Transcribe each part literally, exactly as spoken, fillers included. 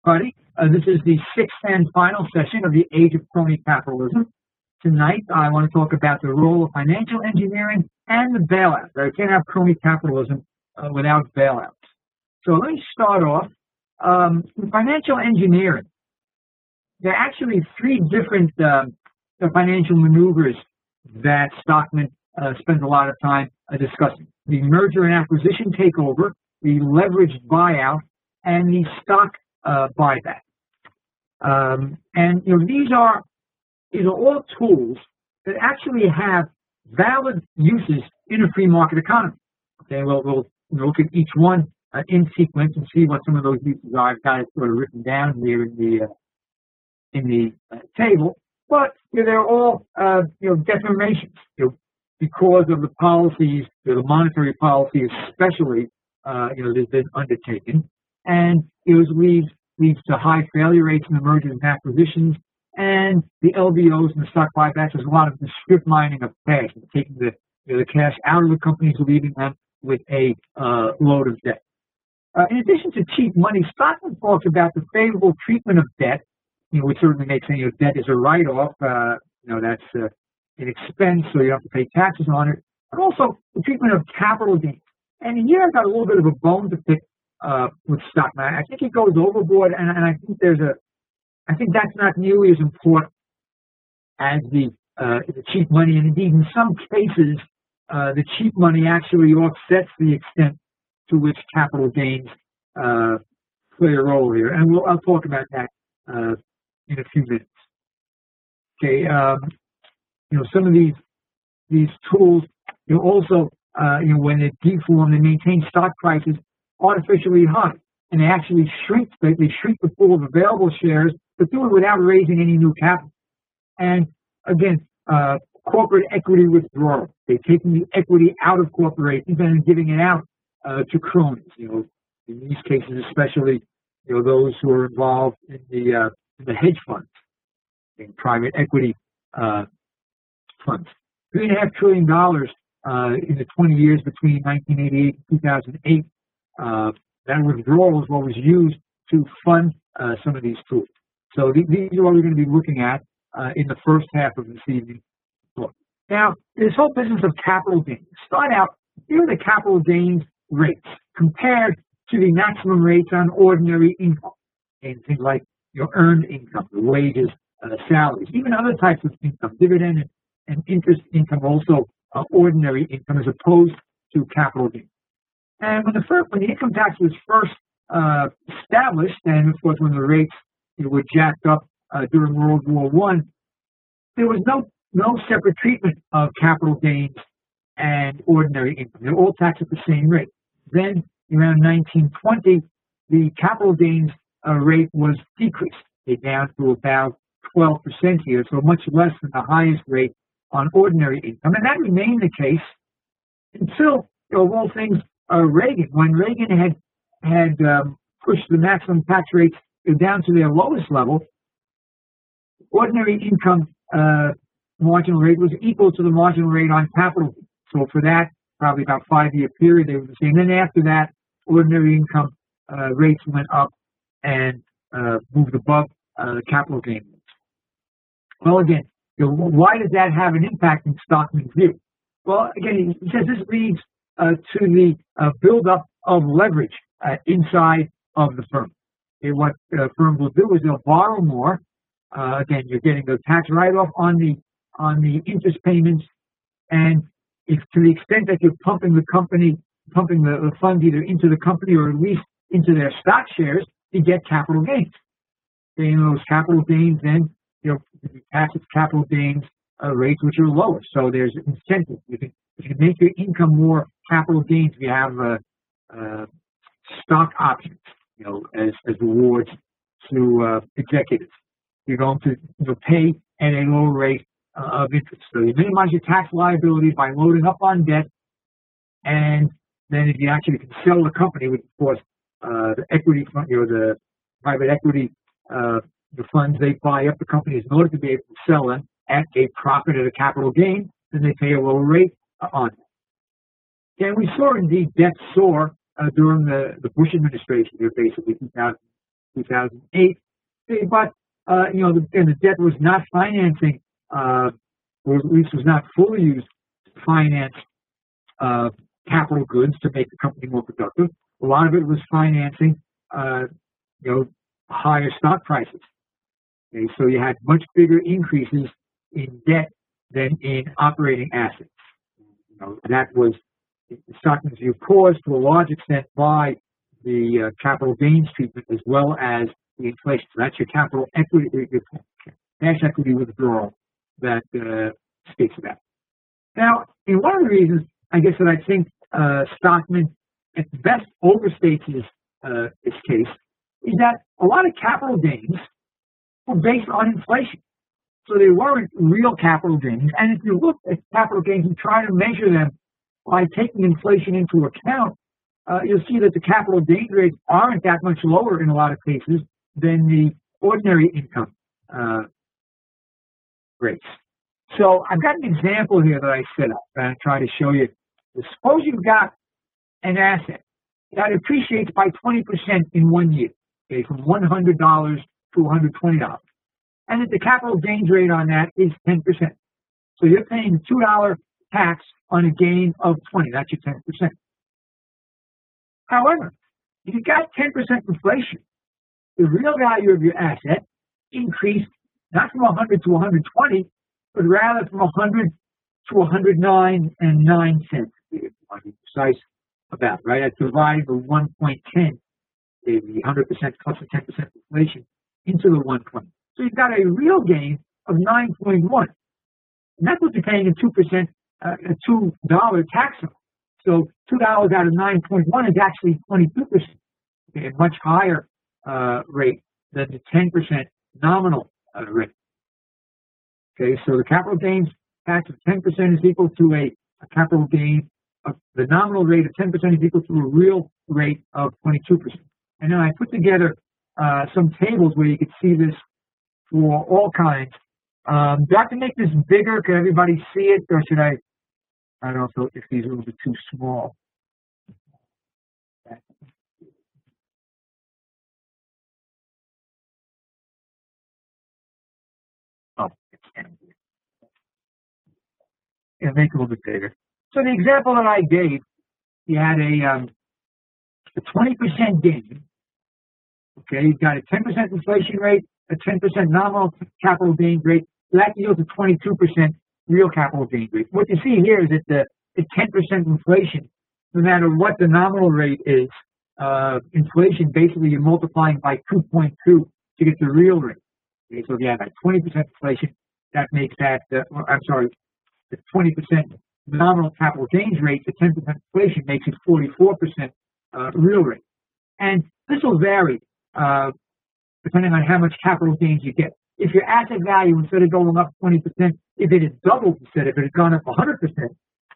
Buddy, uh, this is the sixth and final session of the Age of Crony Capitalism. Tonight, I want to talk about the role of financial engineering and the bailout. I can't have crony capitalism uh, without bailouts. So let me start off. Um, financial engineering. There are actually three different uh, financial maneuvers that Stockman uh, spends a lot of time uh, discussing. The merger and acquisition takeover, the leveraged buyout, and the stock uh, buyback. Um, and you know these are these are all tools that actually have valid uses in a free market economy. Okay, we'll, we'll look at each one uh, in sequence and see what some of those uses are. I've got it sort of written down here in the uh, in the uh, table, but you know, they're all uh, you know deformations. You know, because of the policies, you know, the monetary policy especially, uh, you know, that's been undertaken, and it leads leads to high failure rates in the mergers and acquisitions, and the L B Os and the stock buybacks. There's a lot of the strip mining of cash, and taking the you know, the cash out of the companies, leaving them with a uh, load of debt. Uh, in addition to cheap money, Stockman talks about the favorable treatment of debt, you know, which certainly makes sense. You know, debt is a write-off. Uh, you know, that's uh, an expense, so you don't have to pay taxes on it. But also the treatment of capital gains. And here I've got a little bit of a bone to pick uh, with Stockman. I think he goes overboard, and, and I think there's a, I think that's not nearly as important as the uh, the cheap money. And indeed, in some cases, uh, the cheap money actually offsets the extent to which capital gains uh, play a role here. And we'll, I'll talk about that uh, in a few minutes. Okay, um, you know, some of these these tools, you know, also, uh, you know, when they deform, they maintain stock prices artificially high, and they actually shrink. They, they shrink the pool of available shares, but do it without raising any new capital. And again, uh, corporate equity withdrawal. They're taking the equity out of corporations and giving it out uh, to cronies. You know, in these cases, especially, you know, those who are involved in the uh, in the hedge funds, in private equity uh, funds. Three and a half trillion dollars uh, in the twenty years between nineteen eighty-eight and two thousand eight. Uh, that withdrawal is what was used to fund uh, some of these tools. So th these are what we're going to be looking at uh, in the first half of this evening. Now, this whole business of capital gains. Start out, here are the capital gains rates compared to the maximum rates on ordinary income. And things like your earned income, the wages, uh, salaries, even other types of income, dividend and, and interest income, also uh, ordinary income as opposed to capital gains. And when the first, when the income tax was first uh, established, and of course when the rates you know, were jacked up uh, during World War One, there was no no separate treatment of capital gains and ordinary income. They're all taxed at the same rate. Then around nineteen twenty, the capital gains uh, rate was decreased. It down to about twelve percent here, so much less than the highest rate on ordinary income. And that remained the case until, you know, of all things, uh, Reagan. When Reagan had had um, pushed the maximum tax rates down to their lowest level, ordinary income uh, marginal rate was equal to the marginal rate on capital. So for that, probably about five-year period, they were the same. Then after that, ordinary income uh, rates went up and uh, moved above uh, the capital gain rates. Well, again, you know, why does that have an impact in Stockman's view? Well, again, he says this leads uh, to the uh, buildup of leverage uh, inside of the firm. Okay, what uh, firms will do is they'll borrow more. Uh, again, you're getting the tax write-off on the on the interest payments, and if to the extent that you're pumping the company, pumping the, the funds either into the company or at least into their stock shares, you get capital gains. Okay, and those capital gains then, you know, you tax its capital gains uh, rates which are lower. So there's incentive. You can, you can make your income more capital gains if you have uh, uh, stock options, you know, as as rewards to uh, executives. You're going to you know, pay at a lower rate uh, of interest. So you minimize your tax liability by loading up on debt, and then if you actually can sell the company, which of course uh, the equity fund, you know, the private equity, uh, the funds, they buy up the companies in order to be able to sell them at a profit at a capital gain, then they pay a lower rate uh, on it. And we saw indeed debt soar uh, during the, the Bush administration, here basically two thousand two thousand eight. But, uh, you know, the, and the debt was not financing, uh, or at least was not fully used to finance uh, capital goods to make the company more productive. A lot of it was financing, uh, you know, higher stock prices. Okay, so you had much bigger increases in debt than in operating assets. You know, that was Stockman's view caused to a large extent by the uh, capital gains treatment as well as the inflation. So that's your capital equity, your cash equity withdrawal that uh, speaks about. Now, in one of the reasons, I guess that I think uh, Stockman at best overstates his, uh, his case is that a lot of capital gains were based on inflation. So they weren't real capital gains. And if you look at capital gains and try to measure them by taking inflation into account, uh, you'll see that the capital gain rates aren't that much lower in a lot of cases than the ordinary income uh, rates. So I've got an example here that I set up and I try to show you. Suppose you've got an asset that appreciates by twenty percent in one year, okay, from one hundred dollars to one hundred twenty dollars. And that the capital gains rate on that is ten percent. So you're paying two dollar tax on a gain of twenty. That's your ten percent. However, if you got ten percent inflation, the real value of your asset increased not from one hundred to one hundred twenty, but rather from one hundred to one hundred nine and nine cents. If you want to be precise about, right? That's dividing the one point one zero, the one hundred percent plus the ten percent inflation, into the one twenty. So you've got a real gain of nine point one. And that's what you're paying a two percent, uh, a two dollar tax on. So two dollars out of nine point one is actually twenty-two percent, okay, a much higher uh, rate than the ten percent nominal uh, rate. Okay, so the capital gains tax of ten percent is equal to a, a capital gain of the nominal rate of ten percent is equal to a real rate of twenty-two percent. And then I put together uh, some tables where you could see this for all kinds. Um, do I have to make this bigger? Can everybody see it? Or should I, I don't know if these are a little bit too small. Oh, it's yeah, make it a little bit bigger. So the example that I gave, you had a, um, a twenty percent gain. Okay, you've got a ten percent inflation rate, a ten percent nominal capital gain rate. So that yields a twenty-two percent real capital gain rate. What you see here is that the, the ten percent inflation, no matter what the nominal rate is, uh, inflation, basically you're multiplying by two point two to get the real rate. Okay, so if you have that twenty percent inflation, that makes that, uh, I'm sorry, the twenty percent nominal capital gains rate, the ten percent inflation makes it forty-four percent uh, real rate. And this will vary uh, depending on how much capital gains you get. If your asset value, instead of going up twenty percent, if it had doubled instead, if it had gone up one hundred percent,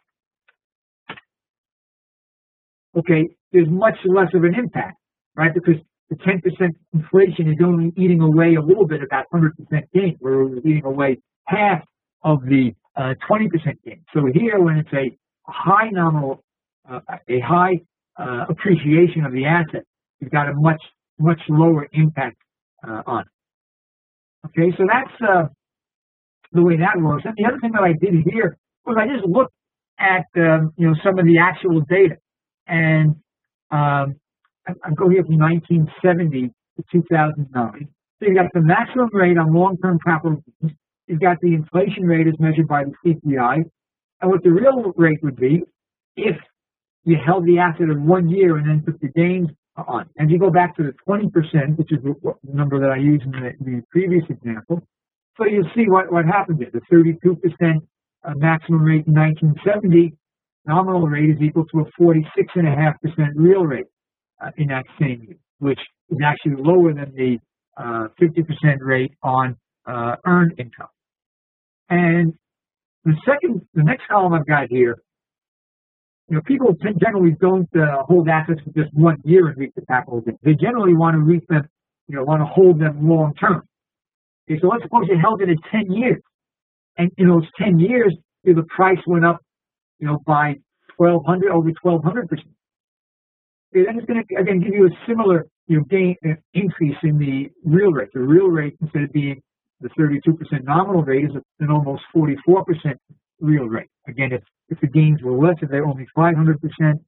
okay, there's much less of an impact, right? Because the ten percent inflation is only eating away a little bit of that one hundred percent gain, where it was eating away half of the uh, twenty percent gain. So here, when it's a high nominal, uh, a high uh, appreciation of the asset, you've got a much, much lower impact uh, on it. Okay, so that's uh, the way that works. And the other thing that I did here was I just looked at um, you know, some of the actual data, and um, I, I go here from nineteen seventy to two thousand nine. So you've got the maximum rate on long-term capital gains. You've got the inflation rate as measured by the C P I, and what the real rate would be if you held the asset in one year and then took the gains on. And you go back to the twenty percent, which is the number that I used in the, the previous example. So you'll see what, what happened there. The thirty-two percent uh, maximum rate in nineteen seventy, nominal rate is equal to a forty-six point five percent real rate uh, in that same year, which is actually lower than the uh, fifty percent rate on uh, earned income. And the second, the next column I've got here, you know, people generally don't uh, hold assets for just one year and reap the capital gain. They generally want to reap them, you know, want to hold them long term. Okay, so let's suppose you held it at ten years, and in those ten years, you know, the price went up, you know, by twelve hundred over twelve hundred percent. Okay, then it's going to again give you a similar you know gain uh, increase in the real rate. The real rate, instead of being the thirty-two percent nominal rate, is an almost forty-four percent real rate. Again, if if the gains were less, if they're only five hundred percent,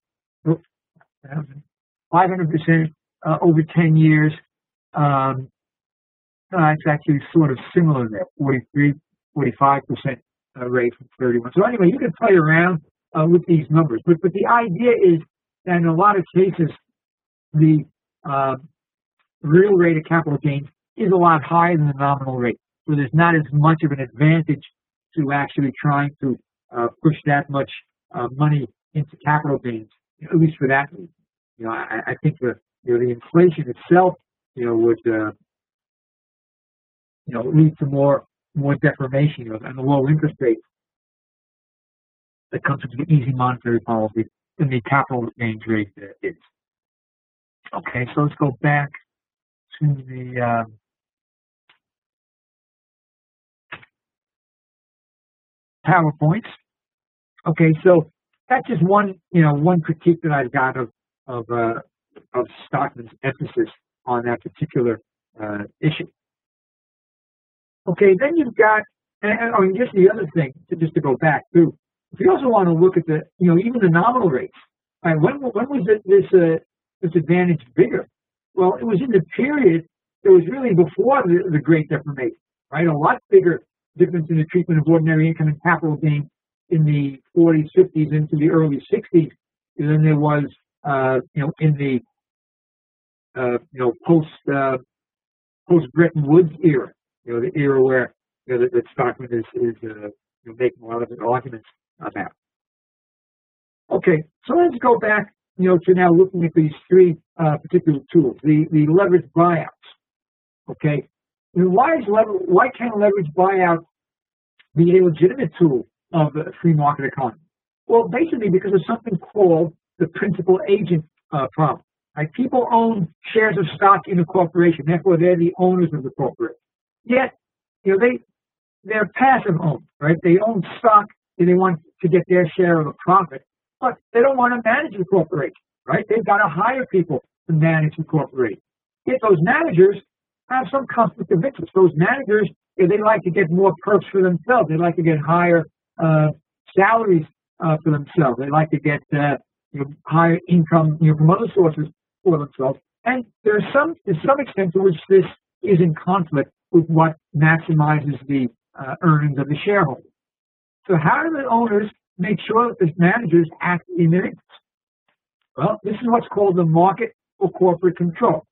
five hundred percent uh, over ten years, um, uh, it's actually sort of similar there, forty-three, forty-five percent uh, rate from thirty-one. So anyway, you can play around uh, with these numbers, but but the idea is that in a lot of cases, the uh, real rate of capital gains is a lot higher than the nominal rate. So there's not as much of an advantage to actually trying to uh, push that much uh, money into capital gains, at least for that reason. You know, I, I think the you know the inflation itself, you know, would uh, you know lead to more more deformation, you know, and the low interest rates that comes from the easy monetary policy than the capital gains rate uh, is. Okay, so let's go back to the uh, PowerPoints. Okay, so that's just one, you know, one critique that I've got of of uh, of Stockman's emphasis on that particular uh, issue. Okay, then you've got, and, and I mean, just the other thing, to, just to go back too. If you also want to look at the, you know, even the nominal rates. Right, when when was it, this uh, this advantage bigger? Well, it was in the period that was really before the, the Great Deformation, right? A lot bigger difference in the treatment of ordinary income and capital gain in the forties, fifties, into the early sixties than there was, uh, you know, in the, uh, you know, post uh, post Bretton Woods era. You know, the era where you know that, that Stockman is is uh, you know, making a lot of his arguments about. Okay, so let's go back, you know, to now looking at these three uh, particular tools. The the leveraged buyouts. Okay, and why is lever why can't leveraged buyout be a legitimate tool of the free market economy? Well, basically because of something called the principal agent uh, problem. Right? People own shares of stock in a corporation, therefore they're the owners of the corporation. Yet, you know, they they're passive owned, right? They own stock and they want to get their share of the profit, but they don't want to manage the corporation, right? They've got to hire people to manage the corporation. Yet those managers have some conflict of interest. Those managers, you know, they like to get more perks for themselves. They like to get higher uh, salaries uh, for themselves. They like to get uh, you know, higher income, you know, from other sources for themselves. And there's some, to some extent, to which this is in conflict with what maximizes the uh, earnings of the shareholders. So how do the owners make sure that the managers act in their interest? Well, this is what's called the market for corporate control.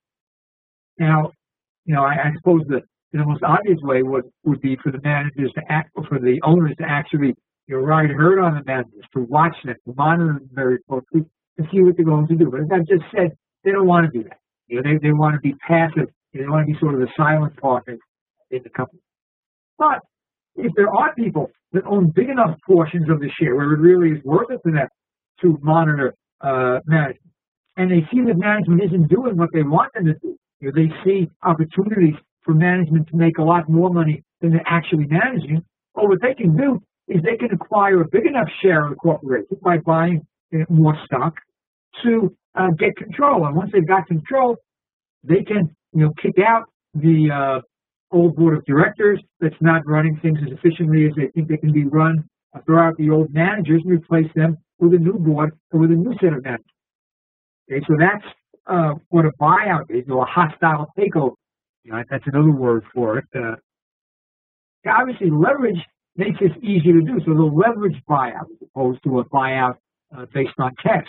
Now, you know, I, I suppose the, the most obvious way would, would be for the managers to act, or for the owners to actually, you know, ride herd on the managers, to watch them, to monitor them very closely, to see what they're going to do. But as I've just said, they don't want to do that. You know, they, they want to be passive. They want to be sort of the silent partner in the company. But if there are people that own big enough portions of the share where it really is worth it for them to monitor uh, management, and they see that management isn't doing what they want them to do, you know, they see opportunities for management to make a lot more money than they're actually managing, well, what they can do is they can acquire a big enough share of the corporation by buying you know, more stock to uh, get control. And once they've got control, they can, you know, kick out the uh, old board of directors that's not running things as efficiently as they think they can be run, uh, throw out the old managers and replace them with a new board or with a new set of managers. Okay, so that's uh, what a buyout is, or a hostile takeover. You know, that's another word for it. Uh, obviously, leverage makes this easier to do. So the leverage buyout as opposed to a buyout uh, based on cash.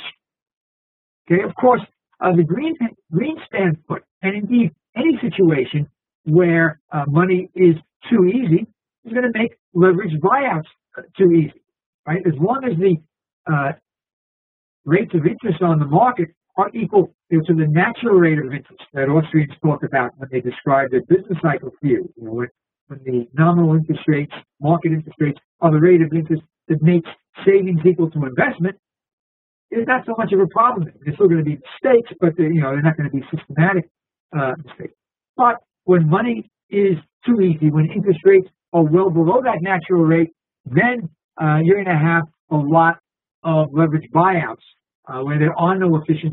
Okay, of course, uh, the Green Greenspan put, and indeed any situation where uh, money is too easy is going to make leverage buyouts uh, too easy, right? As long as the uh, rates of interest on the market are equal you know, to the natural rate of interest that Austrians talk about when they describe their business cycle theory. You know, when, when the nominal interest rates, market interest rates, are the rate of interest that makes savings equal to investment, it's not so much of a problem. There's still going to be mistakes, but they're, you know, they're not going to be systematic uh, mistakes. But when money is too easy, when interest rates are well below that natural rate, then uh, you're going to have a lot of leverage buyouts uh, where there are no efficiencies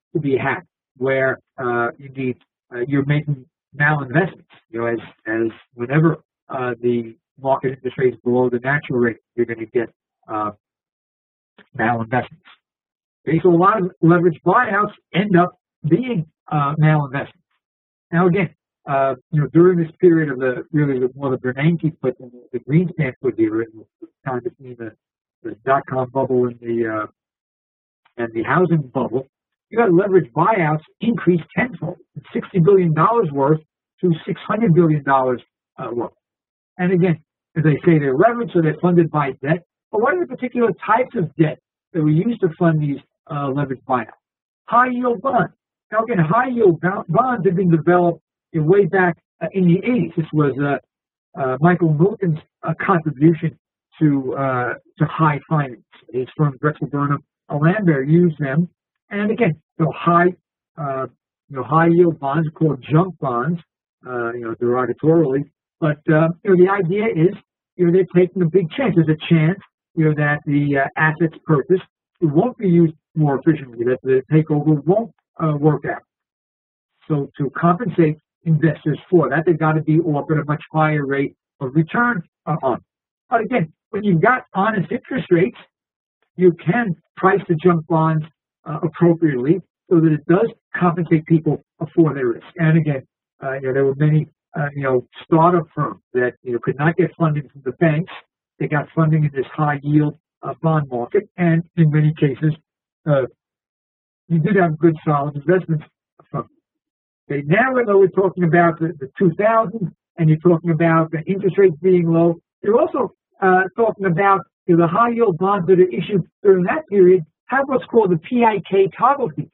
to be had, where uh, indeed uh, you're making malinvestments. You know, as as whenever uh, the market interest rate is below the natural rate, you're going to get uh, malinvestments. Okay, so a lot of leveraged buyouts end up being uh, malinvestments. Now again, uh, you know, during this period of the really the more the Bernanke put in the, the Greenspan put here, in the time between the, the dot-com bubble and the uh, and the housing bubble, you got leveraged buyouts increased tenfold, from sixty billion dollars worth to six hundred billion dollars uh, worth. And again, as I say, they're leveraged, so they're funded by debt. But what are the particular types of debt that we use to fund these uh, leveraged buyouts? High-yield bonds. Now, again, high-yield bonds have been developed in way back uh, in the eighties. This was uh, uh, Michael Milken's uh, contribution to uh, to high finance. His firm Drexel Burnham Lambert used them, and again, so high, uh, you know, high-yield bonds are called junk bonds, uh, you know, derogatorily. But uh, you know, the idea is, you know, they're taking a big chance. There's a chance, you know, that the uh, assets purchased won't be used more efficiently, that the takeover won't uh, work out. So to compensate investors for that, they've got to be offered a much higher rate of return uh, on. But again, when you've got honest interest rates, you can price the junk bonds uh, appropriately so that it does compensate people for their risk. And again, uh, you know, there were many, uh, you know, startup firms that, you know, could not get funding from the banks. They got funding in this high yield uh, bond market, and in many cases, uh, you did have good, solid investments from it. Okay, now when we're talking about the, the two thousands, and you're talking about the interest rates being low, you're also uh, talking about, you know, the high yield bonds that are issued during that period have what's called the P I K toggle feature.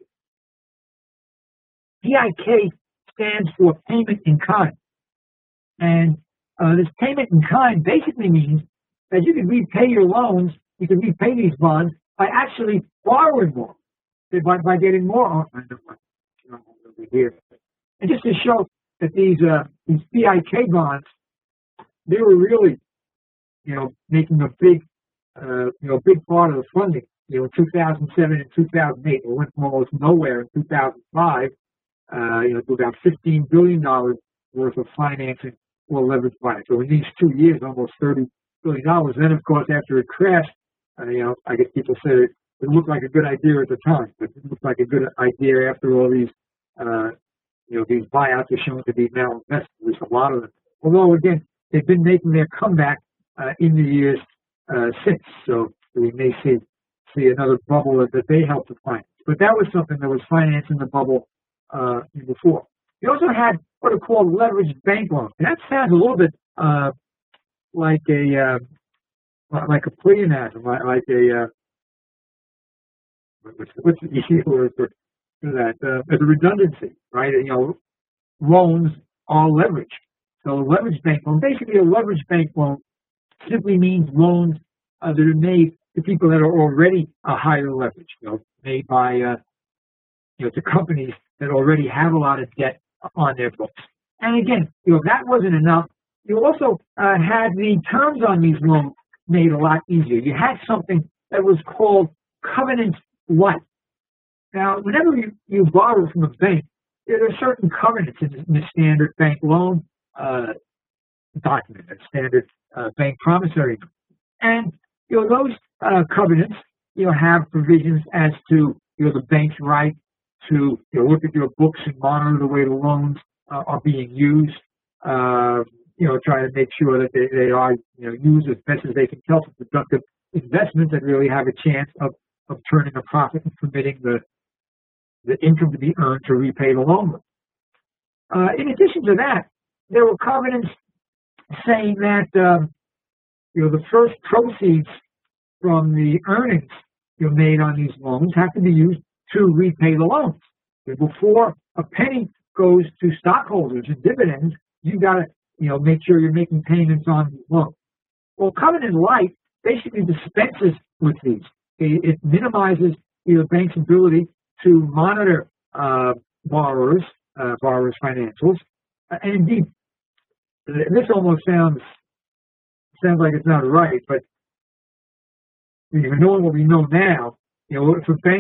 P I K stands for payment in kind. And uh, this payment in kind basically means that you can repay your loans, you can repay these bonds by actually borrowing more, by, by getting more on over here. And just to show that these uh, these P I K bonds, they were really, you know, making a big, uh, you know, big part of the funding. You know, in two thousand seven and two thousand eight, we went from almost nowhere in two thousand five, uh, you know, to about fifteen billion dollars worth of financing for leveraged buyouts. So in these two years, almost thirty billion dollars. Then, of course, after it crashed, uh, you know, I guess people said it, it looked like a good idea at the time, but it looked like a good idea after all these, uh, you know, these buyouts are shown to be malinvested, at least a lot of them. Although, again, they've been making their comeback uh, in the years uh, since, so we may see see another bubble that, that they helped to finance. But that was something that was financing the bubble uh, before. You also had what are called leveraged bank loans. And that sounds a little bit uh, like a uh, like a pleonasm, like, like a uh, what's, what's the easy word for that? Uh, as a redundancy, right? You know, loans are leveraged. So a leveraged bank loan, basically a leveraged bank loan simply means loans uh, that are made to people that are already a higher leverage, you know, made by, uh, you know, to companies that already have a lot of debt on their books. And again, you know, that wasn't enough. You also uh, had the terms on these loans made a lot easier. You had something that was called covenant light. Now, whenever you, you borrow from a bank, there are certain covenants in the, in the standard bank loan uh, document, a standard uh, bank promissory note. And, you know, those uh, covenants, you know, have provisions as to, you know, the bank's right to, you know, look at your books and monitor the way the loans uh, are being used, uh, you know, try to make sure that they, they are, you know, used as best as they can tell for productive investments that really have a chance of, of turning a profit and permitting the, the income to be earned to repay the loan. Uh, in addition to that, there were covenants saying that, um, you know, the first proceeds from the earnings you know, made on these loans have to be used to repay the loans. Before a penny goes to stockholders in dividends, you got to, you know, make sure you're making payments on these loans. Well, covenant light basically dispenses with these. It, it minimizes you know, the bank's ability to monitor uh, borrowers, uh, borrowers' financials, uh, and indeed, this almost sounds sounds like it's not right, but you know, knowing what we know now, you know, if a bank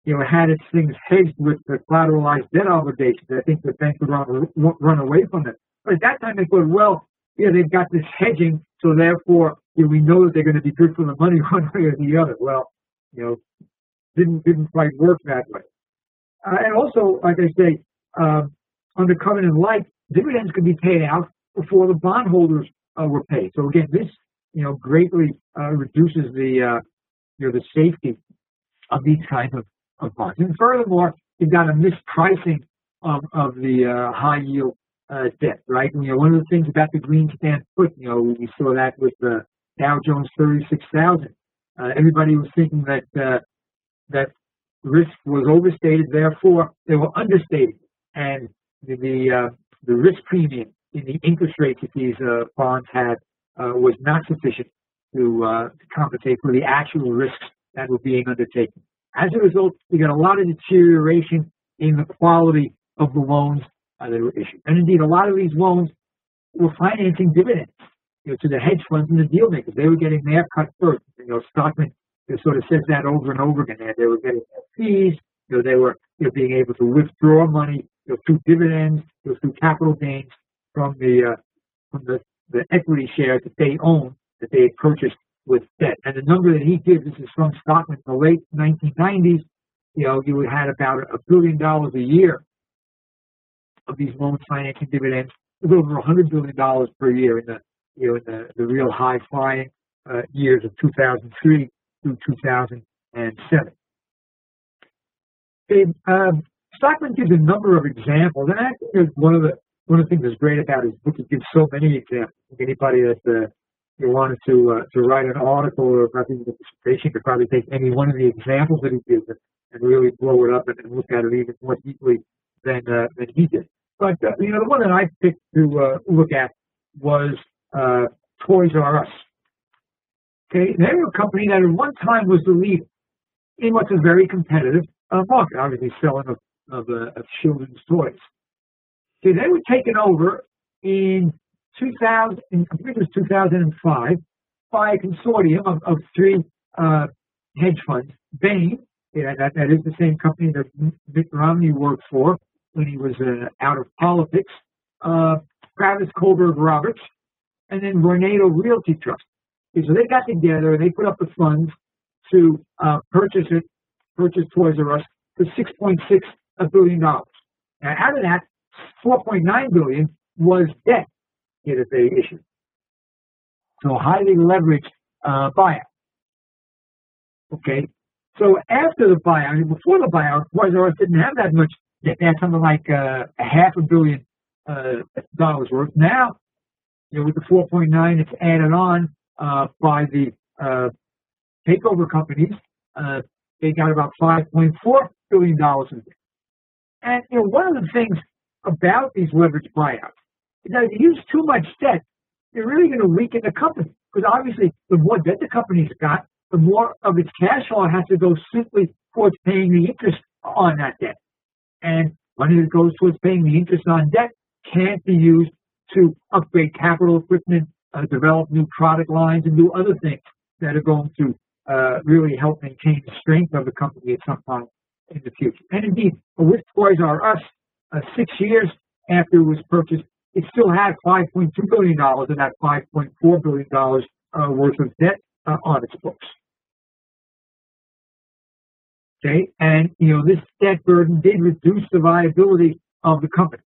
you know, had its things hedged with the collateralized debt obligations. I think the bank would run, run away from it. But at that time, they thought, well, yeah, they've got this hedging, so therefore, you know, we know that they're going to be good for the money one way or the other. Well, you know, didn't didn't quite work that way. Uh, and also, like I say, um, under Covenant Light, dividends could be paid out before the bondholders uh, were paid. So again, this, you know, greatly uh, reduces the, uh, you know, the safety of these kinds of, of bonds. And furthermore, you've got a mispricing of, of the uh, high yield uh, debt, right? And, you know, one of the things about the Greenspan put, you know, we saw that with the Dow Jones thirty-six thousand. Uh, everybody was thinking that uh, that risk was overstated, therefore they were understated, and the the, uh, the risk premium in the interest rates that these uh, bonds had uh, was not sufficient to, uh, to compensate for the actual risks that were being undertaken. As a result, we got a lot of deterioration in the quality of the loans uh, that were issued, and indeed, a lot of these loans were financing dividends, you know, to the hedge funds and the deal makers. They were getting their cut first. You know, Stockman sort of says that over and over again. They were getting their fees. You know, they were, you know, being able to withdraw money, you know, through dividends, you know, through capital gains from the uh, from the, the equity shares that they own, that they had purchased with debt. And the number that he gives, this is from Stockman in the late nineteen nineties. You know, you had about a billion dollars a year of these loans financing dividends. It was over a hundred billion dollars per year in the, you know, in the, the real high flying uh, years of two thousand three through two thousand seven. And, um, Stockman gives a number of examples, and I think one of the one of the things that's great about his book, he gives so many examples. Anybody that uh, you wanted to uh, to write an article or even a dissertation could probably take any one of the examples that he gives and, and really blow it up and, and look at it even more deeply than uh, than he did. But uh, you know, the one that I picked to uh, look at was uh, Toys R Us. Okay, they were a company that at one time was the leader in what's a very competitive uh, market, obviously selling of, of, uh, of children's toys. Okay, they were taken over in two thousand, I think it was two thousand five, by a consortium of, of three uh, hedge funds. Bain, yeah, that, that is the same company that Mitt Romney worked for when he was uh, out of politics. Uh, Travis Kohlberg Roberts, and then Vornado Realty Trust. Okay, so they got together and they put up the funds to uh, purchase it, purchase Toys R Us for six point six billion dollars. Now, out of that, four point nine billion dollars was debt that they issued. So a highly leveraged uh, buyout. Okay, so after the buyout, I mean, before the buyout, Toys R Us didn't have that much debt. They had something like uh, a half a billion uh, dollars worth. Now, you know, with the four point nine, it's added on uh, by the uh, takeover companies. Uh, they got about five point four billion dollars in debt. And you know, one of the things about these leveraged buyouts is that if you use too much debt, you're really going to weaken the company. Because obviously, the more debt the company's got, the more of its cash flow has to go simply towards paying the interest on that debt. And money that goes towards paying the interest on debt can't be used to upgrade capital equipment, uh, develop new product lines, and do other things that are going to uh, really help maintain the strength of the company at some time in the future. And indeed, with Toys R Us, uh, six years after it was purchased, it still had five point two billion dollars of that five point four billion dollars uh, worth of debt uh, on its books. Okay, and you know, this debt burden did reduce the viability of the company.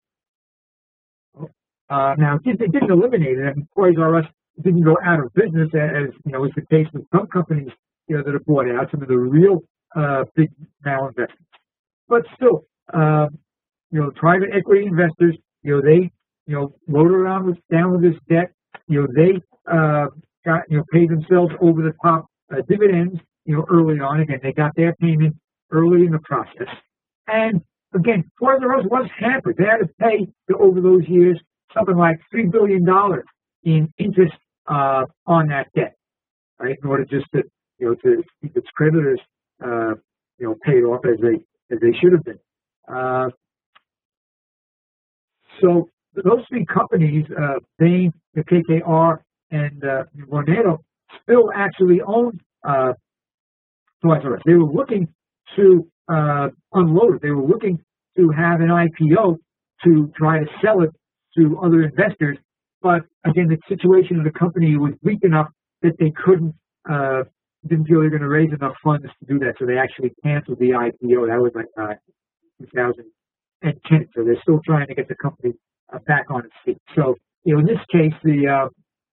Uh, now, it didn't, it didn't eliminate it. I mean, Toys R Us didn't go out of business, as you know, is the case with some companies, you know, that are bought out, some of the real uh, big malinvestments. But still, uh, you know, private equity investors, you know, they, you know, loaded around with down with this debt. You know, they uh, got, you know, paid themselves over the top uh, dividends, you know, early on. Again, they got their payment early in the process. And again, Toys R Us was hampered. They had to pay over those years something like three billion dollars in interest uh, on that debt, right? In order just to, you know, to keep its creditors, uh, you know, paid off as they as they should have been. Uh, so those three companies, uh, Bain, the K K R, and uh, Vornado, still actually own uh, Toys R Us. They were looking to uh, unloaded. They were looking to have an I P O to try to sell it to other investors. But again, the situation of the company was weak enough that they couldn't, uh, didn't feel they were going to raise enough funds to do that. So they actually canceled the I P O. That was like uh, two thousand ten. So they're still trying to get the company uh, back on its feet. So, you know, in this case, the, uh,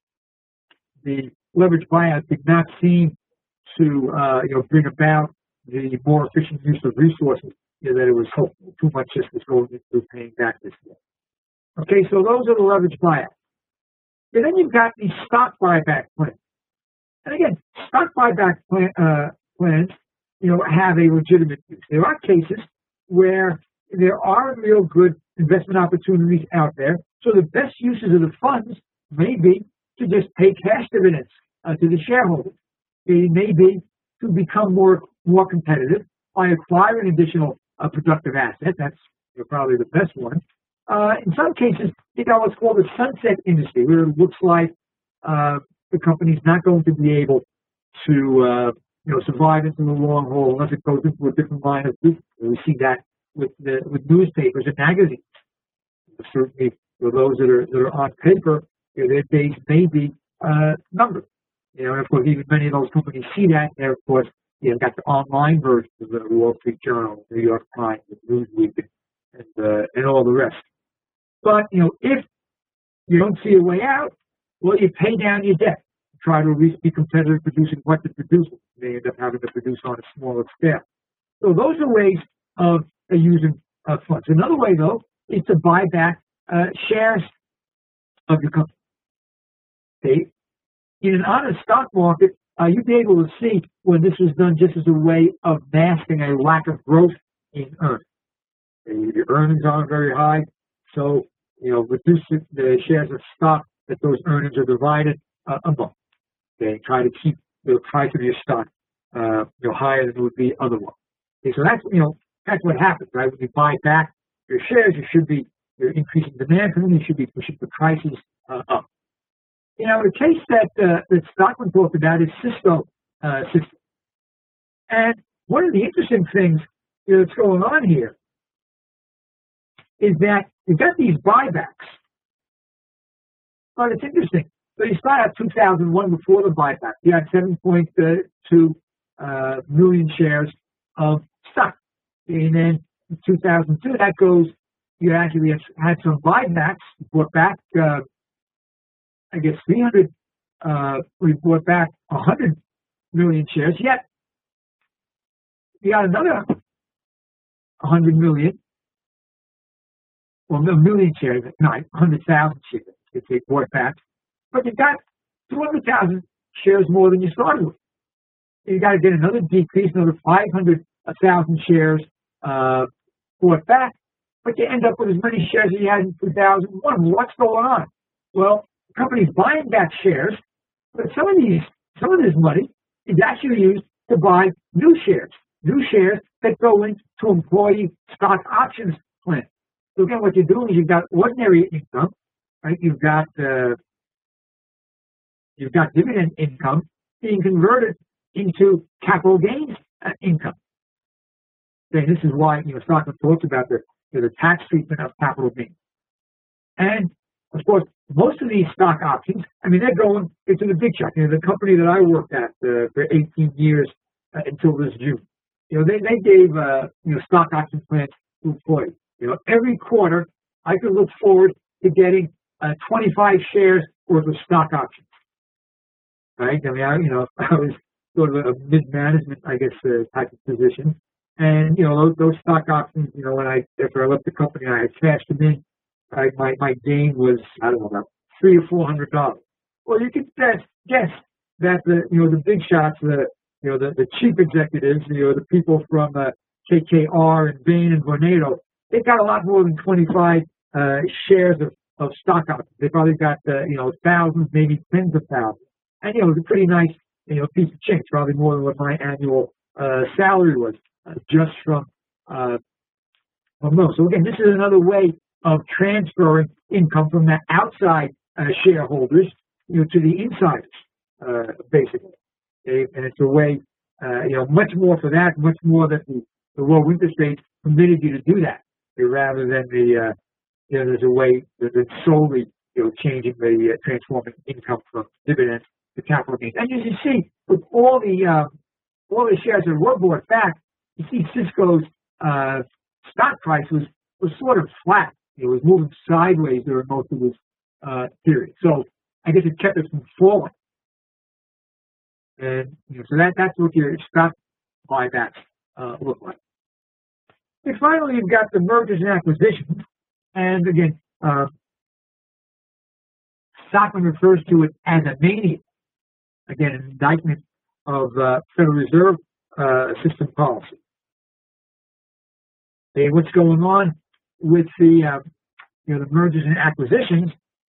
the leverage buyout did not seem to, uh, you know, bring about the more efficient use of resources, you know, that it was hopeful. Too much just was going into paying back this year. Okay, so those are the leverage buyouts. And then you've got the stock buyback plan. And again, stock buyback plan, uh, plans, you know, have a legitimate use. There are cases where there are real good investment opportunities out there. So the best uses of the funds may be to just pay cash dividends uh, to the shareholders. It may be to become more more competitive by acquiring additional uh, productive assets. That's you know, probably the best one. Uh, in some cases, you got what's called the sunset industry, where it looks like uh, the company's not going to be able to uh, you know survive into the long haul unless it goes into a different line of business. We see that with the, with newspapers and magazines. Certainly, for those that are that are on paper, you know, their days may be uh, numbered. You know, and of course, even many of those companies see that. They're, of course, you know, got the online versions of the Wall Street Journal, New York Times, Newsweek, and uh, and all the rest. But you know, if you don't see a way out, well, you pay down your debt. Try to at least be competitive producing what to produce. You may end up having to produce on a smaller scale. So those are ways of uh, using uh, funds. Another way, though, is to buy back uh, shares of your company. Okay? In an honest stock market, uh, you'd be able to see when this was done just as a way of masking a lack of growth in earnings. Okay? Your earnings aren't very high, so you know reduce the shares of stock that those earnings are divided uh, among. Okay? Try to keep the price of your stock uh, you know higher than it would be otherwise. Okay? So that's you know that's what happens, right? When you buy back your shares, you should be you're increasing demand for them. You should be pushing the prices uh, up. You know, the case that uh, that Stockman talked about is Cisco uh, system. And one of the interesting things you know, that's going on here is that you've got these buybacks. But it's interesting. So you start out two thousand one before the buyback. You had seven point two uh, million shares of stock. And then in two thousand two, that goes, you actually had some buybacks, bought back, uh, I guess, three hundred, uh, we bought back one hundred million shares, yet you got another one hundred million, well, a million shares, no, one hundred thousand shares if they bought back, but you got two hundred thousand shares more than you started with. You got to get another decrease, another five hundred thousand shares uh, bought back, but you end up with as many shares as you had in two thousand one. What's going on? Well, the company's buying back shares, but some of these, some of this money is actually used to buy new shares, new shares that go into employee stock options plan. So again, what you're doing is you've got ordinary income, right? You've got uh, you've got dividend income being converted into capital gains uh, income. Okay, this is why you know Stockman talks about the you know, the tax treatment of capital gains. And of course, most of these stock options, I mean, they're going into the big shot. You know, the company that I worked at uh, for eighteen years uh, until this June, you know, they, they gave, uh, you know, stock option plans to employees. You know, every quarter, I could look forward to getting uh, twenty-five shares worth of stock options. Right? I mean, I, you know, I was sort of a mid-management, I guess, uh, type of position. And, you know, those, those stock options, you know, when I, after I left the company, I had cashed them in. Right, my my gain was I don't know about three or four hundred dollars. Well, you can guess guess that the you know the big shots, the you know the, the chief executives, you know the people from uh, K K R and Bain and Vornado, they've got a lot more than twenty-five uh, shares of, of stock options. They probably got uh, you know thousands, maybe tens of thousands, and you know it's a pretty nice you know piece of change, probably more than what my annual uh, salary was uh, just from uh, from those. So again, this is another way of transferring income from the outside uh, shareholders, you know, to the insiders, uh, basically. Okay? And it's a way, uh, you know, much more for that, much more that the the low interest rates permitted you to do that, rather than the, uh, you know, there's a way that it's solely, you know, changing the, uh, transforming income from dividends to capital gains. And as you see, with all the, uh, all the shares that were bought back, you see Cisco's, uh, stock price was, was sort of flat. It was moving sideways during most of this, uh, period. So I guess it kept us from falling. And, you know, so that, that's what your stock buybacks, uh, look like. And finally, you've got the mergers and acquisitions. And again, uh, Stockman refers to it as a mania. Again, an indictment of uh, Federal Reserve uh, system policy. Okay, what's going on with the, uh, you know, the mergers and acquisitions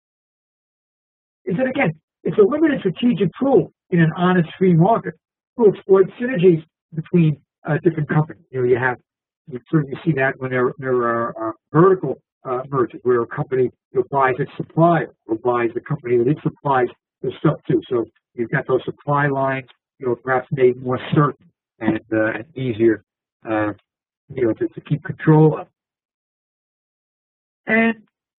is that, again, it's a limited strategic tool in an honest free market to exploit synergies between uh, different companies. You know, you have, you certainly see that when there, there are uh, vertical uh, mergers where a company, you know, buys its supplier or buys the company that it supplies their stuff to. So you've got those supply lines, you know, perhaps made more certain and, uh, and easier, uh, you know, to, to keep control of. And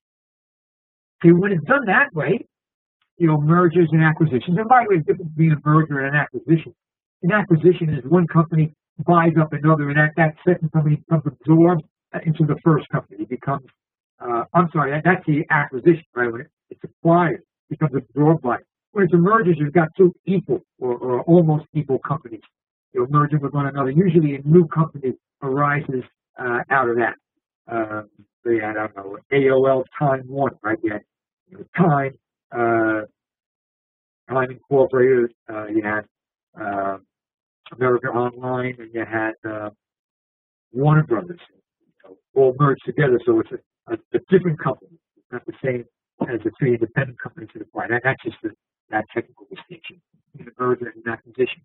okay, when it's done that way, you know, mergers and acquisitions. And by the way, the difference between a merger and an acquisition. An acquisition is one company buys up another, and that, that second company becomes absorbed into the first company. It becomes, uh, I'm sorry, that, that's the acquisition, right? When it, it's acquired, it becomes absorbed by it. When it's a merger, you've got two equal or, or almost equal companies, you know, merging with one another. Usually a new company arises uh, out of that. Uh, they had, I don't know, A O L Time Warner, right? You had, you know, Time, uh, Time Incorporated, uh, you had uh, America Online, and you had uh, Warner Brothers, you know, all merged together. So it's a, a, a different company. It's not the same as the three independent companies that acquired. That, that's just the, that technical distinction between the merger and acquisition.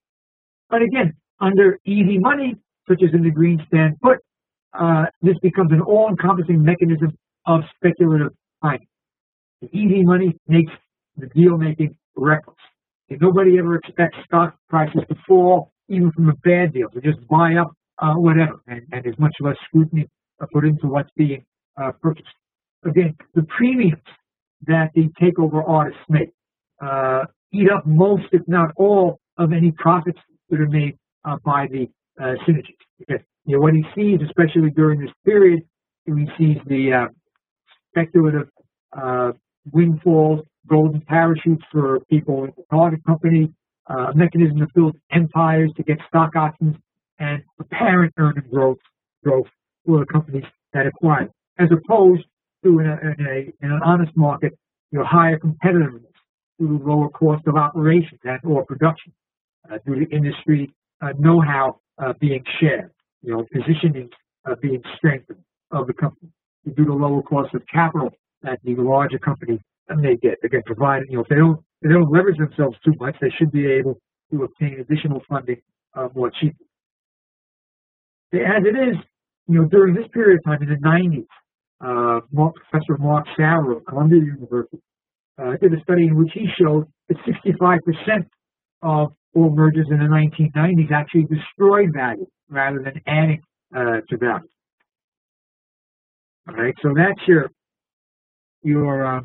But again, under easy money, such as in the Greenspan put, uh, this becomes an all-encompassing mechanism of speculative finance. The easy money makes the deal-making reckless. And nobody ever expects stock prices to fall, even from a bad deal. They just buy up uh, whatever, and, and there's much less scrutiny uh, put into what's being uh, purchased. Again, the premiums that the takeover artists make uh, eat up most, if not all, of any profits that are made uh, by the uh, synergies. Because, you know, what he sees, especially during this period, he sees the uh, speculative uh, windfalls, golden parachutes for people in the target company, uh, a mechanism to build empires, to get stock options, and apparent earning growth, growth for the companies that acquire, as opposed to in, a, in, a, in an honest market, you know, higher competitiveness through lower cost of operations and or production, uh, due to industry uh, know-how uh, being shared, you know, positioning uh, being strengthened of the company, due to lower cost of capital that the larger company may get. Again, provided, you know, if they don't, if they don't leverage themselves too much, they should be able to obtain additional funding uh, more cheaply. As it is, you know, during this period of time in the nineties, uh, Mark, Professor Mark Sauer of Columbia University uh, did a study in which he showed that sixty-five percent of all mergers in the nineteen nineties actually destroyed value rather than adding uh, to value. All right, so that's your your um,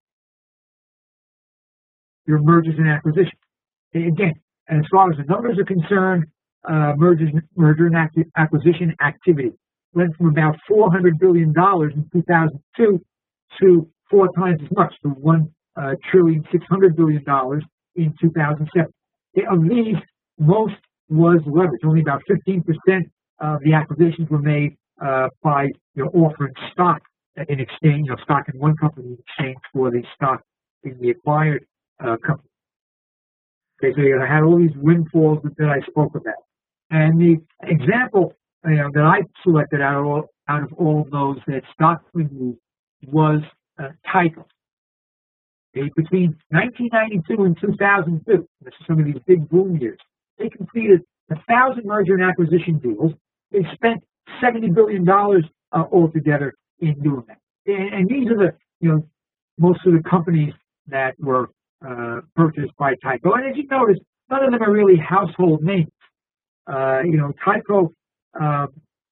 your mergers and acquisitions. Again, as far as the numbers are concerned, uh, mergers, merger and acquisition activity went from about four hundred billion dollars in two thousand two to four times as much, to one uh, trillion six hundred billion dollars in two thousand seven. Of these, most was leverage. Only about fifteen percent of the acquisitions were made uh, by, you know, offering stock in exchange, you know, stock in one company in exchange for the stock in the acquired uh, company. Okay, so you had all these windfalls that, that I spoke about. And the example, you know, that I selected out of all, out of all of those that Stockman used was uh, Tyco. Okay, between nineteen ninety-two and two thousand two, this is some of these big boom years, they completed a thousand merger and acquisition deals. They spent seventy billion dollars uh, altogether in doing that. And, and these are the, you know, most of the companies that were uh, purchased by Tyco. And as you notice, none of them are really household names. Uh, you know, Tyco uh,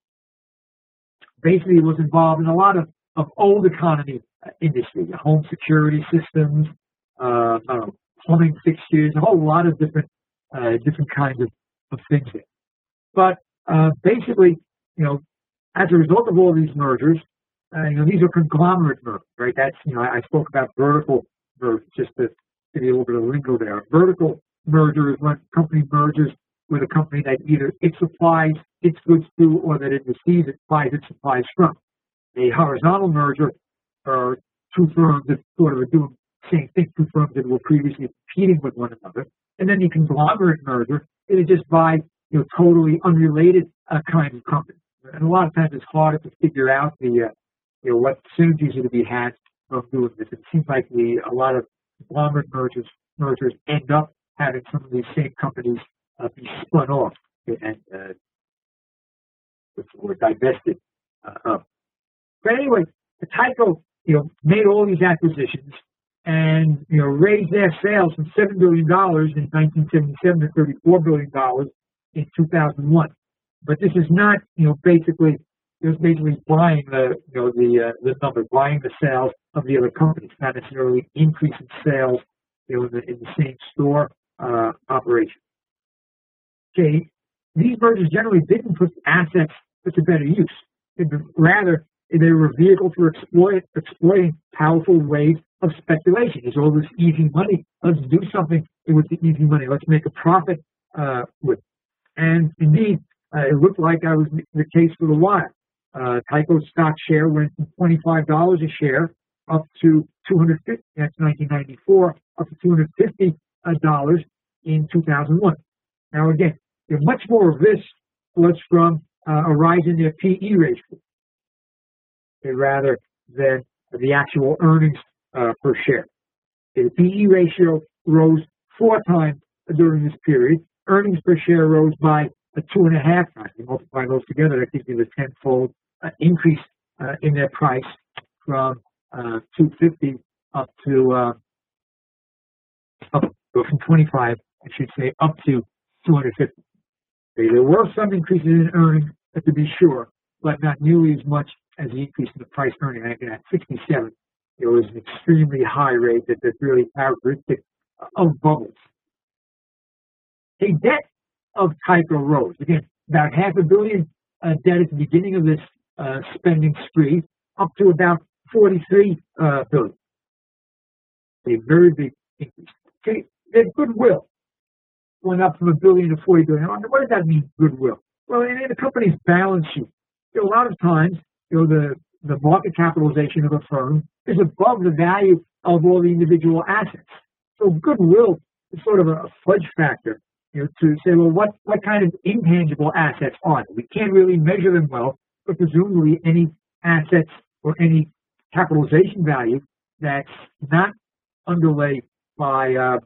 basically was involved in a lot of, of old economy uh, industry, home security systems, uh, uh, plumbing fixtures, a whole lot of different uh, different kinds of, of things there. But uh, basically, you know, as a result of all these mergers, uh, you know, these are conglomerate mergers, right? That's, you know, I, I spoke about vertical mergers, just to give you a little bit of lingo there. A vertical merger is when a company merges with a company that either it supplies its goods to or that it receives, it buys its supplies from. A horizontal merger are two firms that sort of are doing the same thing, two firms that were previously competing with one another. And then the conglomerate merger is just by, you know, totally unrelated uh, kinds of companies. And a lot of times it's harder to figure out the, uh, you know, what synergies are to be had from doing this. It seems like the, a lot of conglomerate mergers, mergers end up having some of these same companies uh, be spun off and uh, were divested uh, of. But anyway, Tyco, you know, made all these acquisitions and, you know, raised their sales from seven billion dollars in nineteen seventy-seven to thirty-four billion dollars in two thousand one. But this is not, you know, basically, it was basically buying the, you know, the, uh, the number, buying the sales of the other companies, not necessarily increasing sales, you know, in the, in the same store uh, operation. Okay, these mergers generally didn't put assets to better use. Rather, they were a vehicle for exploit, exploiting powerful ways of speculation. There's all this easy money. Let's do something with the easy money. Let's make a profit uh, with it. And indeed, uh, it looked like that was the case for a while. Uh, Tyco's stock share went from twenty-five dollars a share up to two hundred fifty dollars, that's nineteen ninety-four, up to two hundred fifty dollars in two thousand one. Now again, much more of this was from uh, a rise in their P E ratio, okay, rather than the actual earnings uh, per share. The P E ratio rose four times during this period. Earnings per share rose by a two and a half times. You multiply those together, that gives you the tenfold uh, increase uh, in their price from uh, two hundred fifty up to uh, up from twenty-five, I should say, up to two hundred fifty. Okay, there were some increases in earnings, to be sure, but not nearly as much as the increase in the price earning. And at sixty-seven, it was an extremely high rate that, that's really characteristic of bubbles. A debt of Tyco rose. Again, about half a billion uh, debt at the beginning of this uh, spending spree, up to about forty-three uh, billion. A very big increase. Okay, their goodwill went up from a billion to forty billion. What does that mean, goodwill? Well, in the company's balance sheet, you know, a lot of times, you know, the, the market capitalization of a firm is above the value of all the individual assets. So goodwill is sort of a fudge factor, you know, to say, well, what, what kind of intangible assets are there? We can't really measure them well, but presumably any assets or any capitalization value that's not underlay by uh,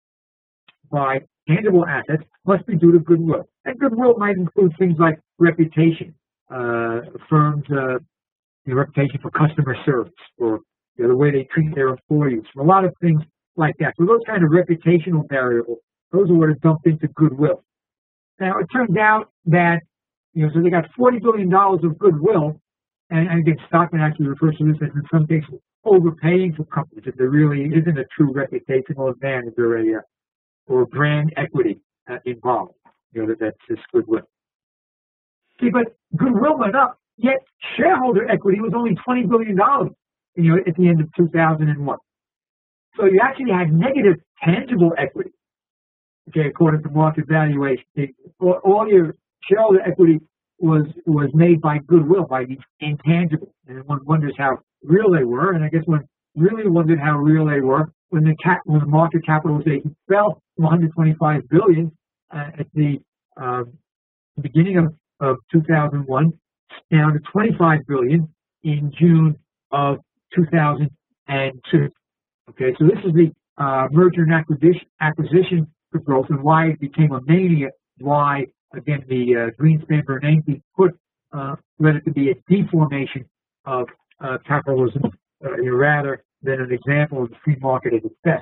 by tangible assets must be due to goodwill. And goodwill might include things like reputation, uh, firms' uh, you know, reputation for customer service, or you know, the way they treat their employees, a lot of things like that. So those kind of reputational variables, those are what are dumped into goodwill. Now, it turns out that, you know, so they got forty billion dollars of goodwill, and, and again, Stockman actually refers to this as, in some cases, overpaying for companies, if there really isn't a true reputational advantage or a, uh, or brand equity uh, involved, you know, that, that's this goodwill. See, but goodwill went up, yet shareholder equity was only twenty billion dollars, you know, at the end of two thousand one. So you actually had negative tangible equity, okay, according to market valuation. It, all, all your shareholder equity was was made by goodwill, by these intangibles. And one wonders how real they were, and I guess one really wondered how real they were when the, cap, when the market capitalization fell from one hundred twenty-five billion dollars uh, at the um, beginning of, of two thousand one down to twenty-five billion dollars in June of two thousand two. Okay, so this is the uh, merger and acquisition, acquisition for growth, and why it became a mania, why, again, the uh, Greenspan-Bernanke put uh, led it to be a deformation of uh, capitalism uh, rather than an example of the free market at its best.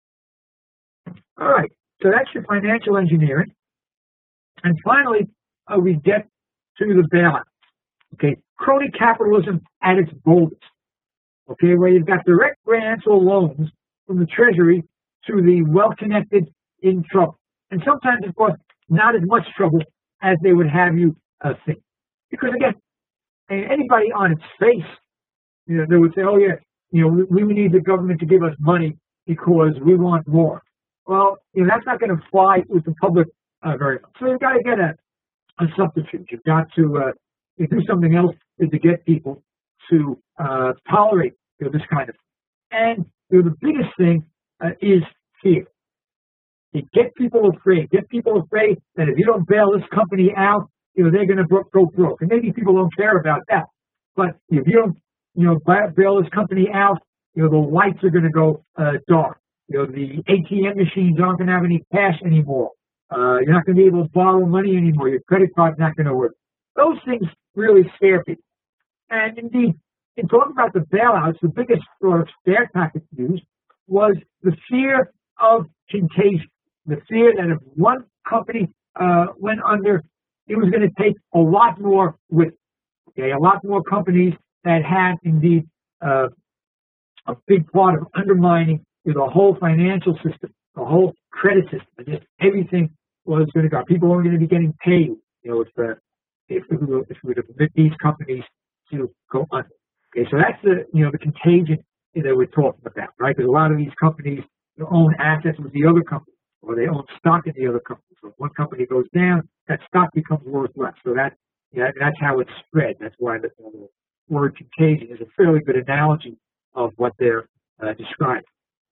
All right, so that's your financial engineering. And finally, uh, we get to the bailout. Okay, crony capitalism at its boldest. Okay, where you've got direct grants or loans from the Treasury to the well-connected in trouble. And sometimes, of course, not as much trouble as they would have you uh, think. Because again, anybody on its face, you know, they would say, oh yeah, you know, we, we need the government to give us money because we want more. Well, you know, that's not going to fly with the public uh, very much. So you've got to get a, a substitute. You've got to uh, you do something else to get people to uh, tolerate, you know, this kind of thing. And you know, the biggest thing uh, is fear. You get people afraid. Get people afraid that if you don't bail this company out, you know, they're going to go broke. And maybe people don't care about that. But if you don't, you know, bail this company out, you know, the lights are going to go uh, dark. You know, the A T M machines aren't going to have any cash anymore. Uh, you're not going to be able to borrow money anymore. Your credit card's not going to work. Those things really scare people. And indeed, in talking about the bailouts, the biggest sort of scare tactic used was the fear of contagion. The fear that if one company uh, went under, it was going to take a lot more with it. Okay, a lot more companies that had indeed uh, a big part of undermining you know, the whole financial system, the whole credit system, and just everything was going to go. People weren't going to be getting paid, you know, if uh, if we were, if we were to permit these companies to go under. Okay, so that's the you know the contagion that we're talking about, right? Because a lot of these companies you know, own assets with the other company, or they own stock in the other company. So if one company goes down, that stock becomes worth less. So that yeah, that's how it's spread. That's why the, the word contagion is a fairly good analogy of what they're uh, describing.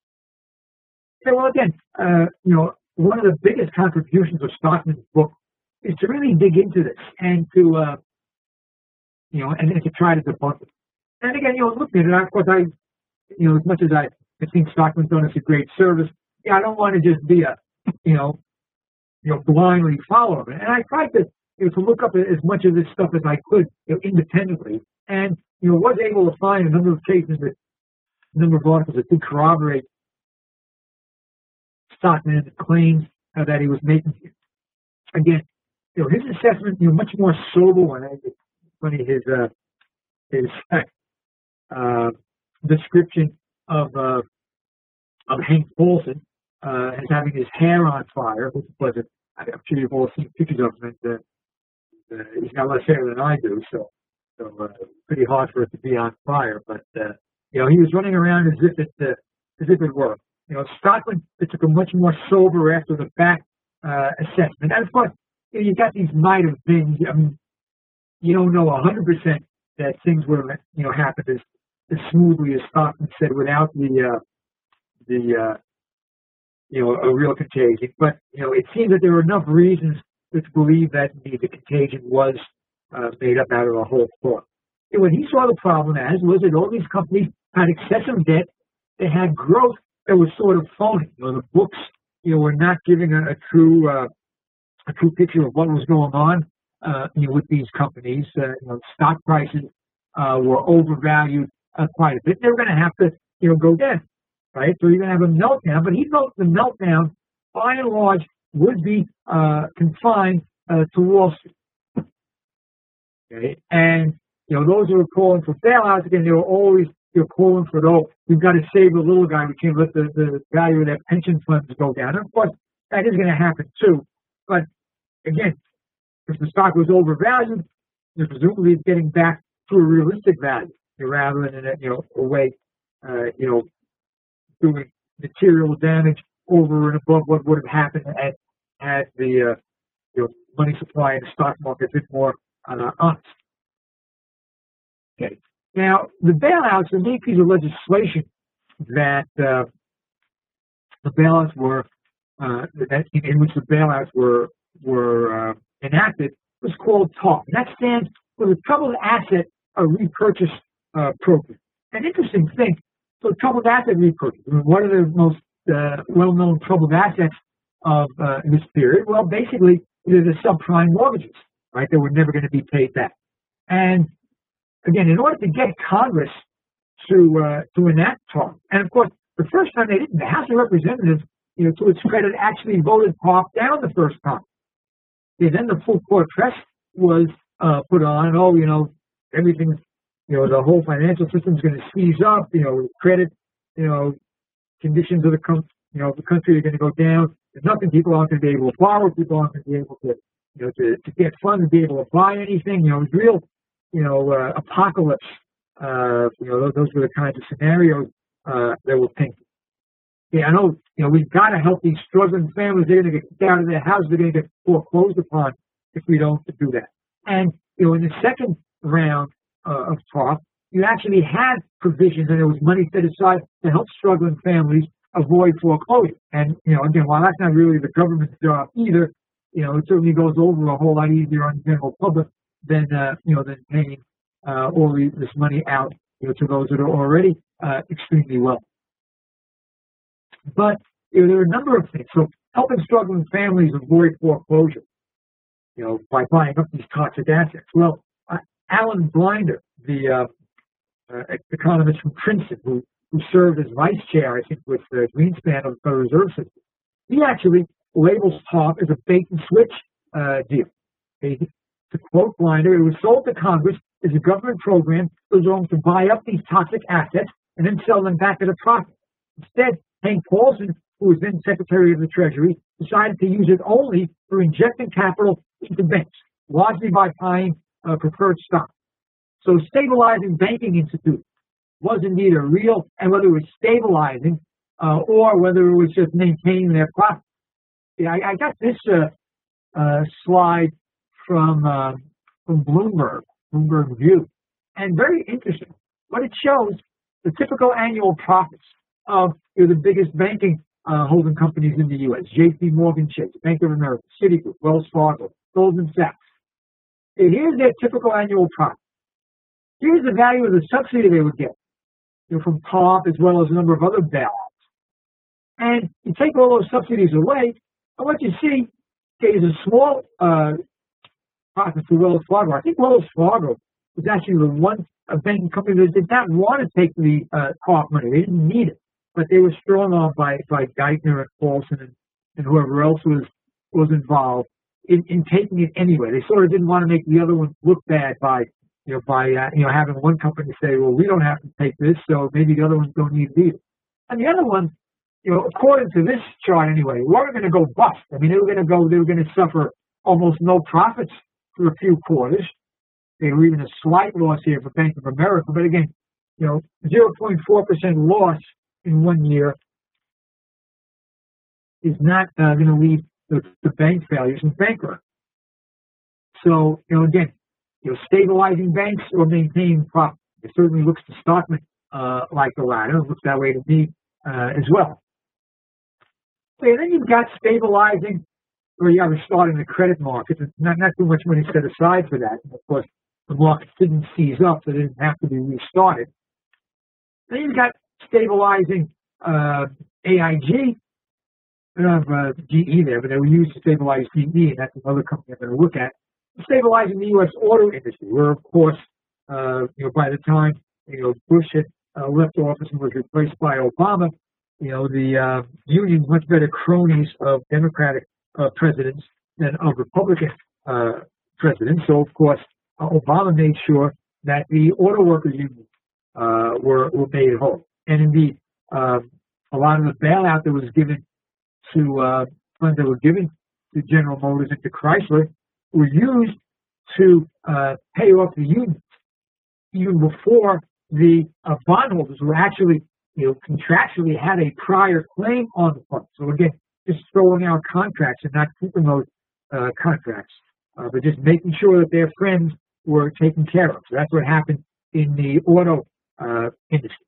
Okay, well, again, uh, you know, one of the biggest contributions of Stockman's book is to really dig into this and to, uh, you know, and, and to try to debunk it. And again, you know, looking at it, of course, I, you know, as much as I, I think Stockman's done us a great service, yeah, I don't want to just be a, you know, you know, blindly follow him. And I tried to, you know, to look up as much of this stuff as I could, you know, independently, and you know, was able to find a number of cases that, a number of articles that did corroborate Stockman and the claims uh, that he was making here. Again, you know, his assessment, you know, much more sober one. It's funny his uh, his uh, description of uh, of Hank Paulson uh, as having his hair on fire, which was a, I'm sure you've all seen pictures of him. And, uh, uh, he's got less hair than I do, so so uh, pretty hard for it to be on fire. But uh, you know, he was running around as if it uh, as if it were. You know, Stockman, it took a much more sober after the fact uh, assessment. And of course, you know, you got these might have been. I mean, you don't know a hundred percent that things would have, you know, happened as, as smoothly as Stockman said without the uh, the uh, you know a real contagion. But you know, it seems that there were enough reasons to believe that indeed the contagion was uh, made up out of a whole thought. And what he saw the problem as was that all these companies had excessive debt, they had growth that was sort of phony. You know, the books, you know, were not giving a, a true, uh, a true picture of what was going on, uh, you know, with these companies. Uh, you know, stock prices uh, were overvalued uh, quite a bit. They were going to have to, you know, go down, right? So you're going to have a meltdown. But he felt the meltdown, by and large, would be uh, confined uh, to Wall Street. Okay, and you know, those who were calling for bailouts again, they were always You're calling for, oh, we've got to save the little guy. We can't let the, the value of their pension funds go down. And of course, that is going to happen too. But again, if the stock was overvalued, you know, presumably it's getting back to a realistic value rather than in a, you know, a way, uh, you know, doing material damage over and above what would have happened had, had the, uh, you know, money supply in the stock market a bit more uh, honest. Okay. Now, the bailouts, the main piece of legislation that uh, the bailouts were, uh, that in which the bailouts were were uh, enacted, was called TARP. And that stands for the Troubled Asset uh, Repurchase uh, Program. An interesting thing. So, troubled asset repurchase. I mean, what are the most uh, well-known troubled assets of uh, this period? Well, basically, they're the subprime mortgages, right? That were never going to be paid back. And again, in order to get Congress to uh, to enact TARP, and of course, the first time they didn't, the House of Representatives, you know, to its credit, actually voted TARP down the first time. Yeah, then the full court pressed was uh, put on, and oh, you know, everything's, you know, the whole financial system's going to seize up, you know, credit, you know, conditions of the country, you know, the country are going to go down. There's nothing, people aren't going to be able to borrow, people aren't going to be able to, you know, to, to get funds, to be able to buy anything, you know, it's real, you know, uh, apocalypse. Uh, you know, those, those were the kinds of scenarios uh, that were painted. Yeah, I know, you know, we've got to help these struggling families. They're going to get kicked out of their house. They're going to get foreclosed upon if we don't do that. And, you know, in the second round uh, of talk, you actually had provisions and there was money set aside to help struggling families avoid foreclosure. And, you know, again, while that's not really the government's job either, you know, it certainly goes over a whole lot easier on the general public than, uh, you know, than paying uh, all the, this money out, you know, to those that are already uh, extremely wealthy. But, you know, there are a number of things. So helping struggling families avoid foreclosure, you know, by buying up these toxic assets. Well, uh, Alan Blinder, the uh, uh, economist from Princeton, who, who served as vice chair, I think, with uh, Greenspan of the Federal Reserve System, he actually labels TARP as a bait and switch uh, deal. Okay? To quote Blinder, it was sold to Congress as a government program that was going to buy up these toxic assets and then sell them back at a profit. Instead, Hank Paulson, who was then Secretary of the Treasury, decided to use it only for injecting capital into banks, largely by buying uh, preferred stock. So stabilizing banking institutions was indeed a real, and whether it was stabilizing uh, or whether it was just maintaining their profits. Yeah, I, I got this uh, uh, slide from uh, from Bloomberg, Bloomberg View, and very interesting. What it shows, the typical annual profits of you know, the biggest banking uh, holding companies in the U S, J P Morgan Chase, Bank of America, Citigroup, Wells Fargo, Goldman Sachs. And here's their typical annual profit. Here's the value of the subsidy they would get, you know, from TARP as well as a number of other bailouts. And you take all those subsidies away, and what you see okay, is a small uh, profit for Wells Fargo. I think Wells Fargo was actually the one a banking company that did not want to take the uh, TARP money. They didn't need it, but they were strung on by by Geithner and Paulson and, and whoever else was was involved in, in taking it anyway. They sort of didn't want to make the other one look bad by you know by uh, you know having one company say, well, we don't have to take this, so maybe the other ones don't need it either. And the other one, you know, according to this chart anyway, weren't going to go bust. I mean, they were going to go, they were going to suffer almost no profits for a few quarters. They were even a slight loss here for Bank of America, but again, you know, zero point four percent loss in one year is not uh, going to leave the, the bank failures and bankrupt. So, you know, again, you know, stabilizing banks or maintaining profit. It certainly looks to Stockman uh, like the latter. It looks that way to me uh, as well. Okay, then you've got stabilizing, or you got restarting the credit market. Not, not too much money set aside for that. And of course, the market didn't seize up, so it didn't have to be restarted. Then you've got stabilizing uh, A I G. I don't have uh, G E there, but they were used to stabilize G E, and that's another company I'm going to look at. Stabilizing the U S auto industry, where, of course, uh, you know, by the time you know Bush had uh, left office and was replaced by Obama, you know, the uh, unions much better cronies of Democratic uh, presidents than of Republican uh, presidents. So, of course, uh, Obama made sure that the auto workers unions uh, were were made whole, and indeed, um, a lot of the bailout that was given to uh, funds that were given to General Motors and to Chrysler were used to uh, pay off the unions, even before the uh, bondholders were actually, you know, contractually had a prior claim on the funds. So again, just throwing out contracts and not keeping those uh, contracts, uh, but just making sure that their friends were taken care of. So that's what happened in the auto uh, industry.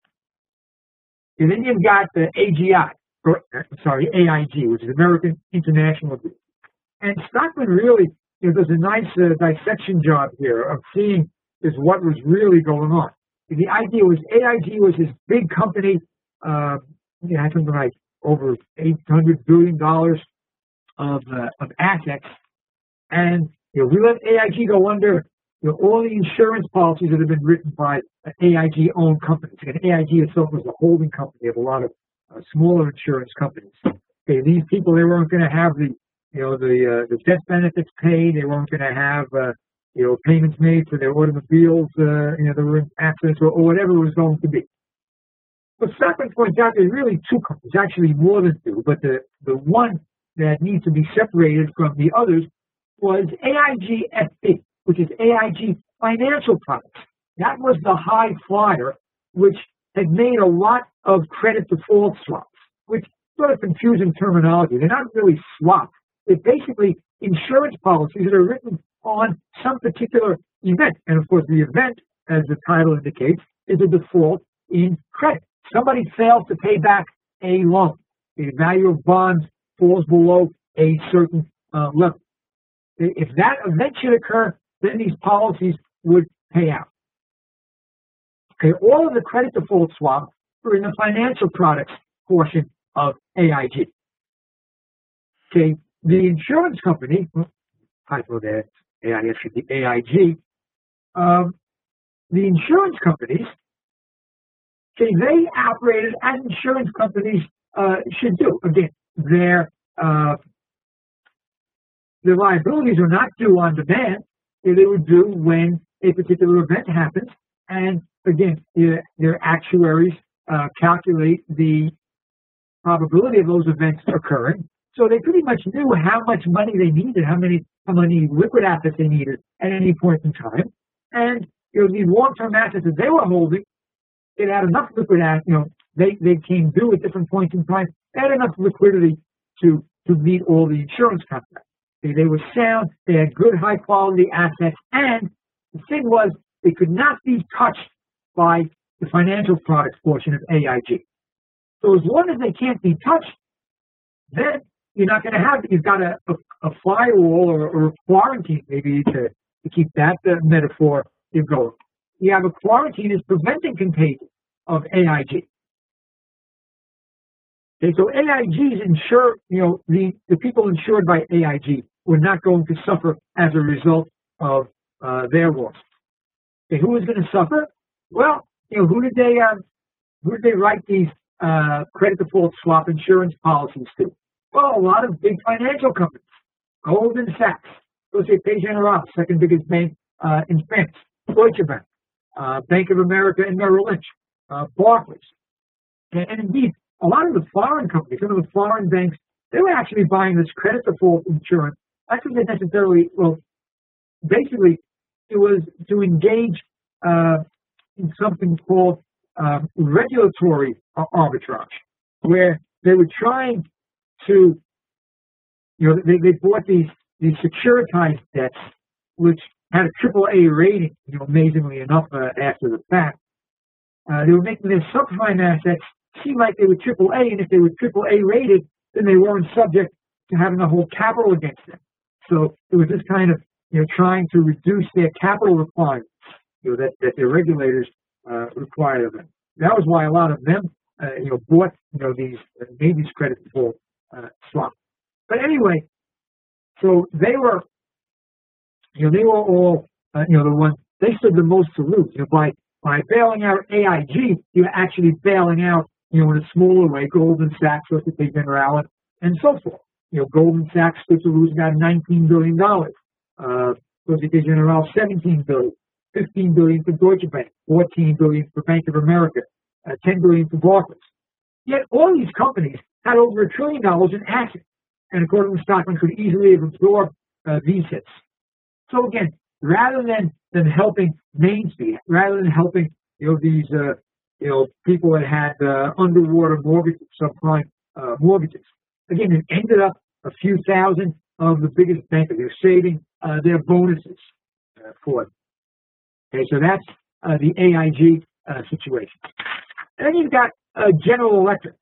And then you've got the A G I, or sorry, A I G, which is American International Group. And Stockman really, you know, does a nice uh, dissection job here of seeing is what was really going on. And the idea was A I G was this big company, uh, you know, had something like over eight hundred billion dollars of uh, of assets, and you know, we let A I G go under. You know, all the insurance policies that have been written by A I G-owned companies. And A I G itself was a holding company of a lot of uh, smaller insurance companies. Okay, these people, they weren't going to have the you know, the uh, the death benefits paid. They weren't going to have, uh, you know, payments made for their automobiles, uh, you know, that were in accidents or, or whatever it was going to be. But Stockman points out there's really two companies, actually more than two, but the, the one that needs to be separated from the others was A I G F B, which is A I G Financial Products. That was the high flyer, which had made a lot of credit default swaps, which sort of confusing terminology. They're not really swaps. They're basically insurance policies that are written on some particular event. And of course, the event, as the title indicates, is a default in credit. Somebody fails to pay back a loan. The value of bonds falls below a certain uh, level. If that event should occur, then these policies would pay out. Okay, all of the credit default swaps are in the financial products portion of A I G. Okay, the insurance company, title there, A I G should be A I G. Um, the insurance companies, okay, they operated as insurance companies uh, should do. Again, their uh, their liabilities are not due on demand. They would do when a particular event happens. And again, their, their actuaries uh, calculate the probability of those events occurring. So they pretty much knew how much money they needed, how many how many liquid assets they needed at any point in time. And you know, the long-term assets that they were holding, it had enough liquid assets, you know, they, they came due at different points in time, they had enough liquidity to, to meet all the insurance contracts. They, they were sound, they had good high-quality assets, and the thing was, they could not be touched by the financial products portion of A I G. So as long as they can't be touched, then you're not going to have, you've got a, a, a firewall or, or a quarantine, maybe to, to keep that uh, metaphor going. You have a quarantine is preventing contagion of A I G. Okay, so A I G's insure, you know, the, the people insured by A I G were not going to suffer as a result of uh, their loss. Okay, who is going to suffer? Well, you know, who did they, uh, who did they write these uh, credit default swap insurance policies to? Well, a lot of big financial companies. Goldman Sachs, Societe Generale, second biggest bank uh, in France, Deutsche Bank, uh, Bank of America and Merrill Lynch, uh, Barclays. And, and indeed, a lot of the foreign companies, some of the foreign banks, they were actually buying this credit default insurance. Not because they necessarily, well, basically, it was to engage uh, in something called uh, regulatory arbitrage, where they were trying to, you know, they, they bought these, these securitized debts, which had a triple A rating, you know, amazingly enough, uh, after the fact. Uh, they were making their subprime assets seem like they were triple A, and if they were triple A rated, then they weren't subject to having to hold capital against them. So it was this kind of, you know, trying to reduce their capital requirements, you know, that, that their regulators uh, required of them. That was why a lot of them, uh, you know, bought, you know, these, uh, made these credit default uh, swaps. But anyway, so they were, you know, they were all, uh, you know, the ones, they stood the most to lose. You know, by, by bailing out A I G, you're actually bailing out, you know, in a smaller way, Goldman Sachs, Societe Generale, and so forth. You know, Goldman Sachs stood to lose about nineteen billion dollars. Uh, Societe Generale, seventeen billion dollars. fifteen billion dollars for Deutsche Bank, fourteen billion dollars for Bank of America, uh, ten billion dollars for Barclays. Yet all these companies had over a trillion dollars in assets, and according to Stockman, could easily have absorbed uh, these hits. So again, rather than, than helping Main Street, rather than helping, you know, these, uh, you know, people that had uh, underwater mortgages, subprime uh, mortgages, again, it ended up a few thousand of the biggest bankers. They're saving uh, their bonuses uh, for them. Okay, so that's uh, the A I G uh, situation. And then you've got uh, General Electric.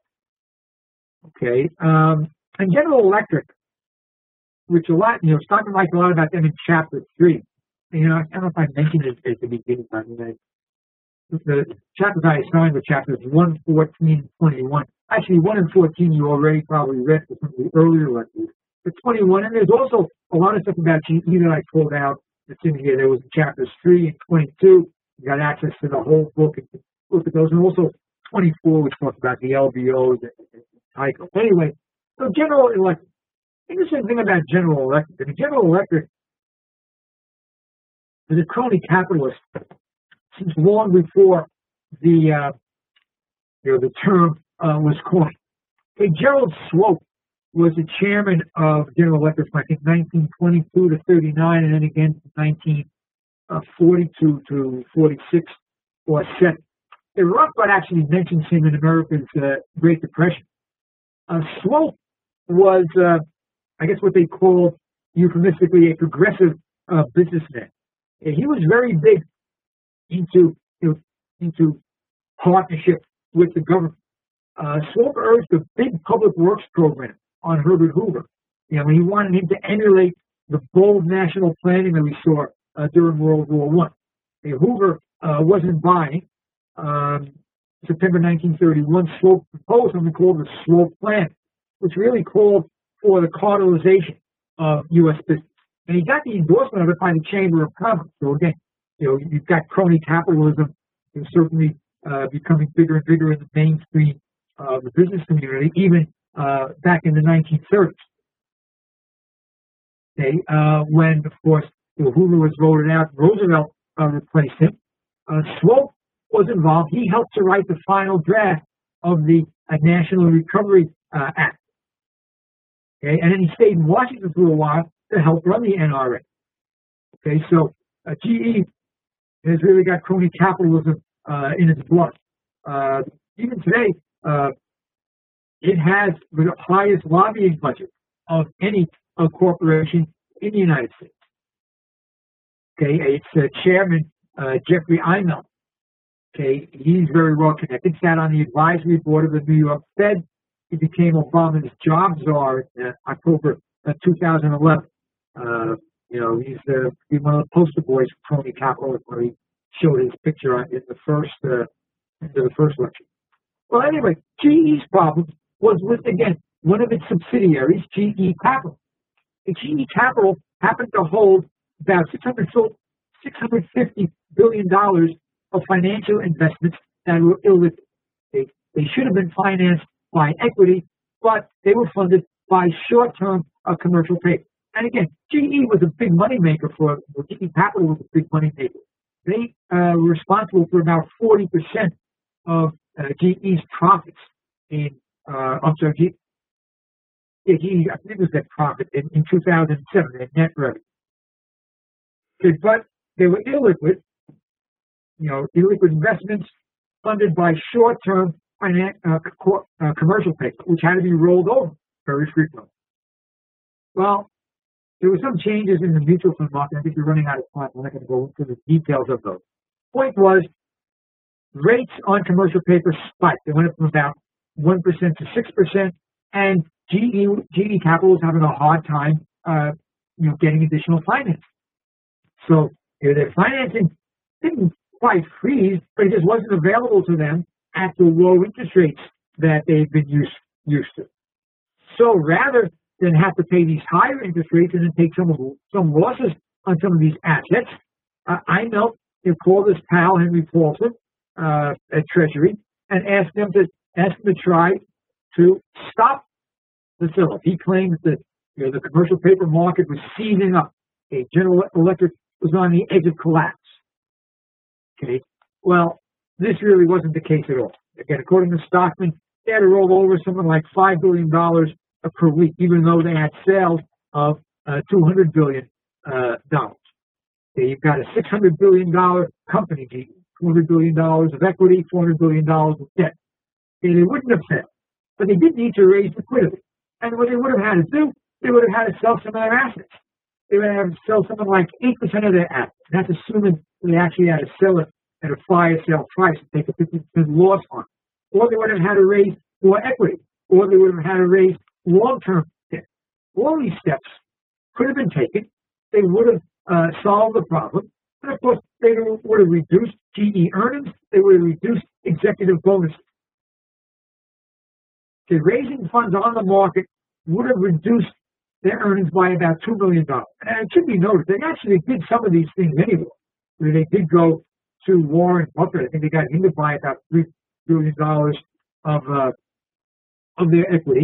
Okay, um, and General Electric, which a lot, you know, Stockman liked a lot about them in chapter three. And, you know, I don't know if I mentioned it at the beginning. I mean, I, the chapters I assigned were chapters one, fourteen, and twenty-one. Actually, one and fourteen you already probably read for some of the earlier lessons. But twenty-one, and there's also a lot of stuff about G E that I pulled out that's in here. There was chapters three and twenty-two. You got access to the whole book and look at those. And also twenty-four, which talks about the L B Os and, and, and Tyco. Anyway, so General Electric. Interesting thing about General Electric. The General Electric is a crony capitalist since long before the uh, you know the term uh, was coined. Okay, Gerald Swope was the chairman of General Electric from I think nineteen twenty-two to thirty-nine, and then again from nineteen forty-two to forty-six or seven. The Rothbard actually mentions him in America's uh, Great Depression. Uh, Swope was, uh, I guess, what they called euphemistically a progressive uh, businessman. And he was very big into you know, into partnership with the government. Uh, Swope urged a big public works program on Herbert Hoover. You know, he wanted him to emulate the bold national planning that we saw uh, during World War One. Hoover uh, wasn't buying. Um, September nineteen thirty-one, Swope proposed something called the Swope Plan, which really called for the cartelization of U S business. And he got the endorsement of it by the Chamber of Commerce. So again, you know, you've got crony capitalism is certainly uh, becoming bigger and bigger in the mainstream of the business community, even uh, back in the nineteen thirties. Okay, uh, when, of course, you know, Hoover was voted out, Roosevelt uh, replaced him. Uh, Swope was involved. He helped to write the final draft of the uh, National Recovery uh, Act. Okay, and then he stayed in Washington for a while to help run the N R A. Okay, so uh, G E has really got crony capitalism uh, in its blood. Uh, even today, uh, it has the highest lobbying budget of any uh, corporation in the United States. Okay, its uh, chairman, uh, Jeffrey Immelt. Okay, he's very well connected, sat on the advisory board of the New York Fed. He became Obama's job czar in uh, October of two thousand eleven. Uh, you know, he's uh, one of the poster boys for crony capitalism, where he showed his picture on, in the first uh, into the first lecture. Well, anyway, G E's problem was with, again, one of its subsidiaries, G E Capital. And G E Capital happened to hold about six hundred fifty billion dollars of financial investments that were illiquid. They, they should have been financed by equity, but they were funded by short-term uh, commercial paper. And again, G E was a big money maker for, well, G E Capital was a big money maker. They uh, were responsible for about forty percent of uh, G E's profits in, uh, I'm sorry, G, yeah, G E, I think it was their profit in, in two thousand seven, their net revenue. Okay, but they were illiquid, you know, illiquid investments funded by short-term finan uh, co uh, commercial paper, which had to be rolled over very frequently. Well, there were some changes in the mutual fund market. I think we're running out of time. I'm not going to go into the details of those. Point was, rates on commercial paper spiked. They went up from about one percent to six percent, and G E, G E Capital was having a hard time, uh, you know, getting additional finance. So, you know, their financing didn't quite freeze, but it just wasn't available to them at the low interest rates that they've been used, used to. So rather than have to pay these higher interest rates and then take some of, some losses on some of these assets, uh, Immelt, you know, called his pal Henry Paulson uh, at Treasury and asked them to ask them to try to stop the fill-up. He claims that, you know, the commercial paper market was seizing up. Okay, General Electric was on the edge of collapse. Okay, well, this really wasn't the case at all. Again, according to Stockman, they had to roll over something like five billion dollars per week, even though they had sales of uh, two hundred billion dollars. Uh, okay, you've got a six hundred billion dollars company, two hundred billion dollars of equity, four hundred billion dollars of debt. Okay, they wouldn't have failed, but they did need to raise liquidity. And what they would have had to do, they would have had to sell some of their assets. They would have to sell something like eight percent of their assets. That's assuming they actually had to sell it at a fire sale price and take a fifty percent loss on it. Or they would have had to raise more equity. Or they would have had to raise long-term debt. All these steps could have been taken. They would have uh, solved the problem. And of course, they would have reduced G E earnings. They would have reduced executive bonuses. Okay, raising funds on the market would have reduced their earnings by about two million dollars. And it should be noted, they actually did some of these things anyway. Where they did go to Warren Buffett. I think they got him to buy about three billion dollars of, uh, of their equity.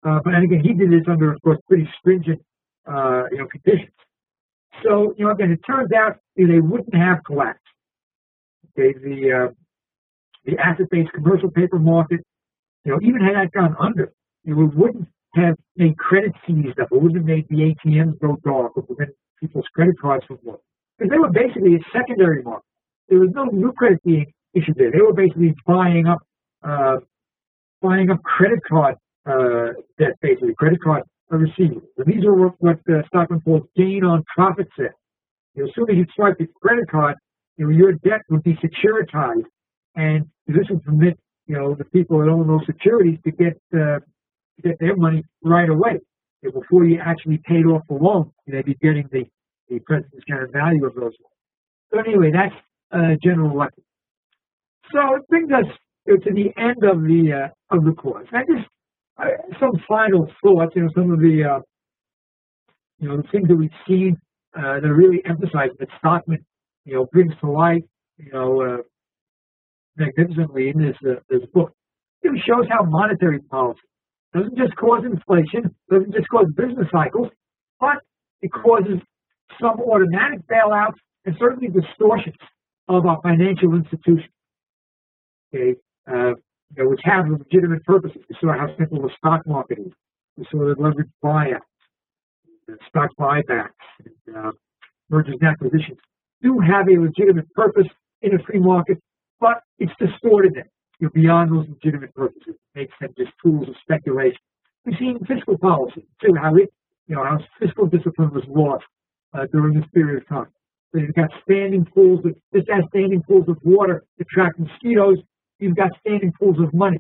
Uh, but and again, he did this under, of course, pretty stringent, uh, you know, conditions. So, you know, again, it turns out you know, they wouldn't have collapsed. Okay, the uh, the asset-based commercial paper market, you know, even had that gone under, you know, it wouldn't have made credit seized up. It wouldn't have made the A T Ms go dark or prevent people's credit cards from working. Because they were basically a secondary market. There was no new credit being issued there. They were basically buying up, uh, buying up credit card uh, debt, basically credit card receivables. And these are what, what uh, Stockman calls gain on profit sales. You know, as soon as you swipe your credit card, you know, your debt would be securitized, and this would permit, you know, the people that own those securities to get uh, to get their money right away. You know, before you actually paid off the loan, they'd be getting the the present discounted value of those loans. So anyway, that's uh, general election. So it brings us you know, to the end of the uh, of the course. I just uh, some final thoughts. You know, some of the uh, you know the things that we've seen uh, that really emphasize that Stockman you know brings to life you know uh, magnificently in this uh, this book. It shows how monetary policy doesn't just cause inflation, doesn't just cause business cycles, but it causes some automatic bailouts and certainly distortions of our financial institutions, okay, uh, you know, which have legitimate purposes. We saw how simple the stock market is. We saw the leveraged buyouts, the stock buybacks, and uh, mergers and acquisitions do have a legitimate purpose in a free market, but it's distorted them you know, beyond those legitimate purposes. It makes them just tools of speculation. We've seen fiscal policy too, how it, you know, how fiscal discipline was lost uh, during this period of time. So you've got standing pools of, just as standing pools of water attract mosquitoes, you've got standing pools of money.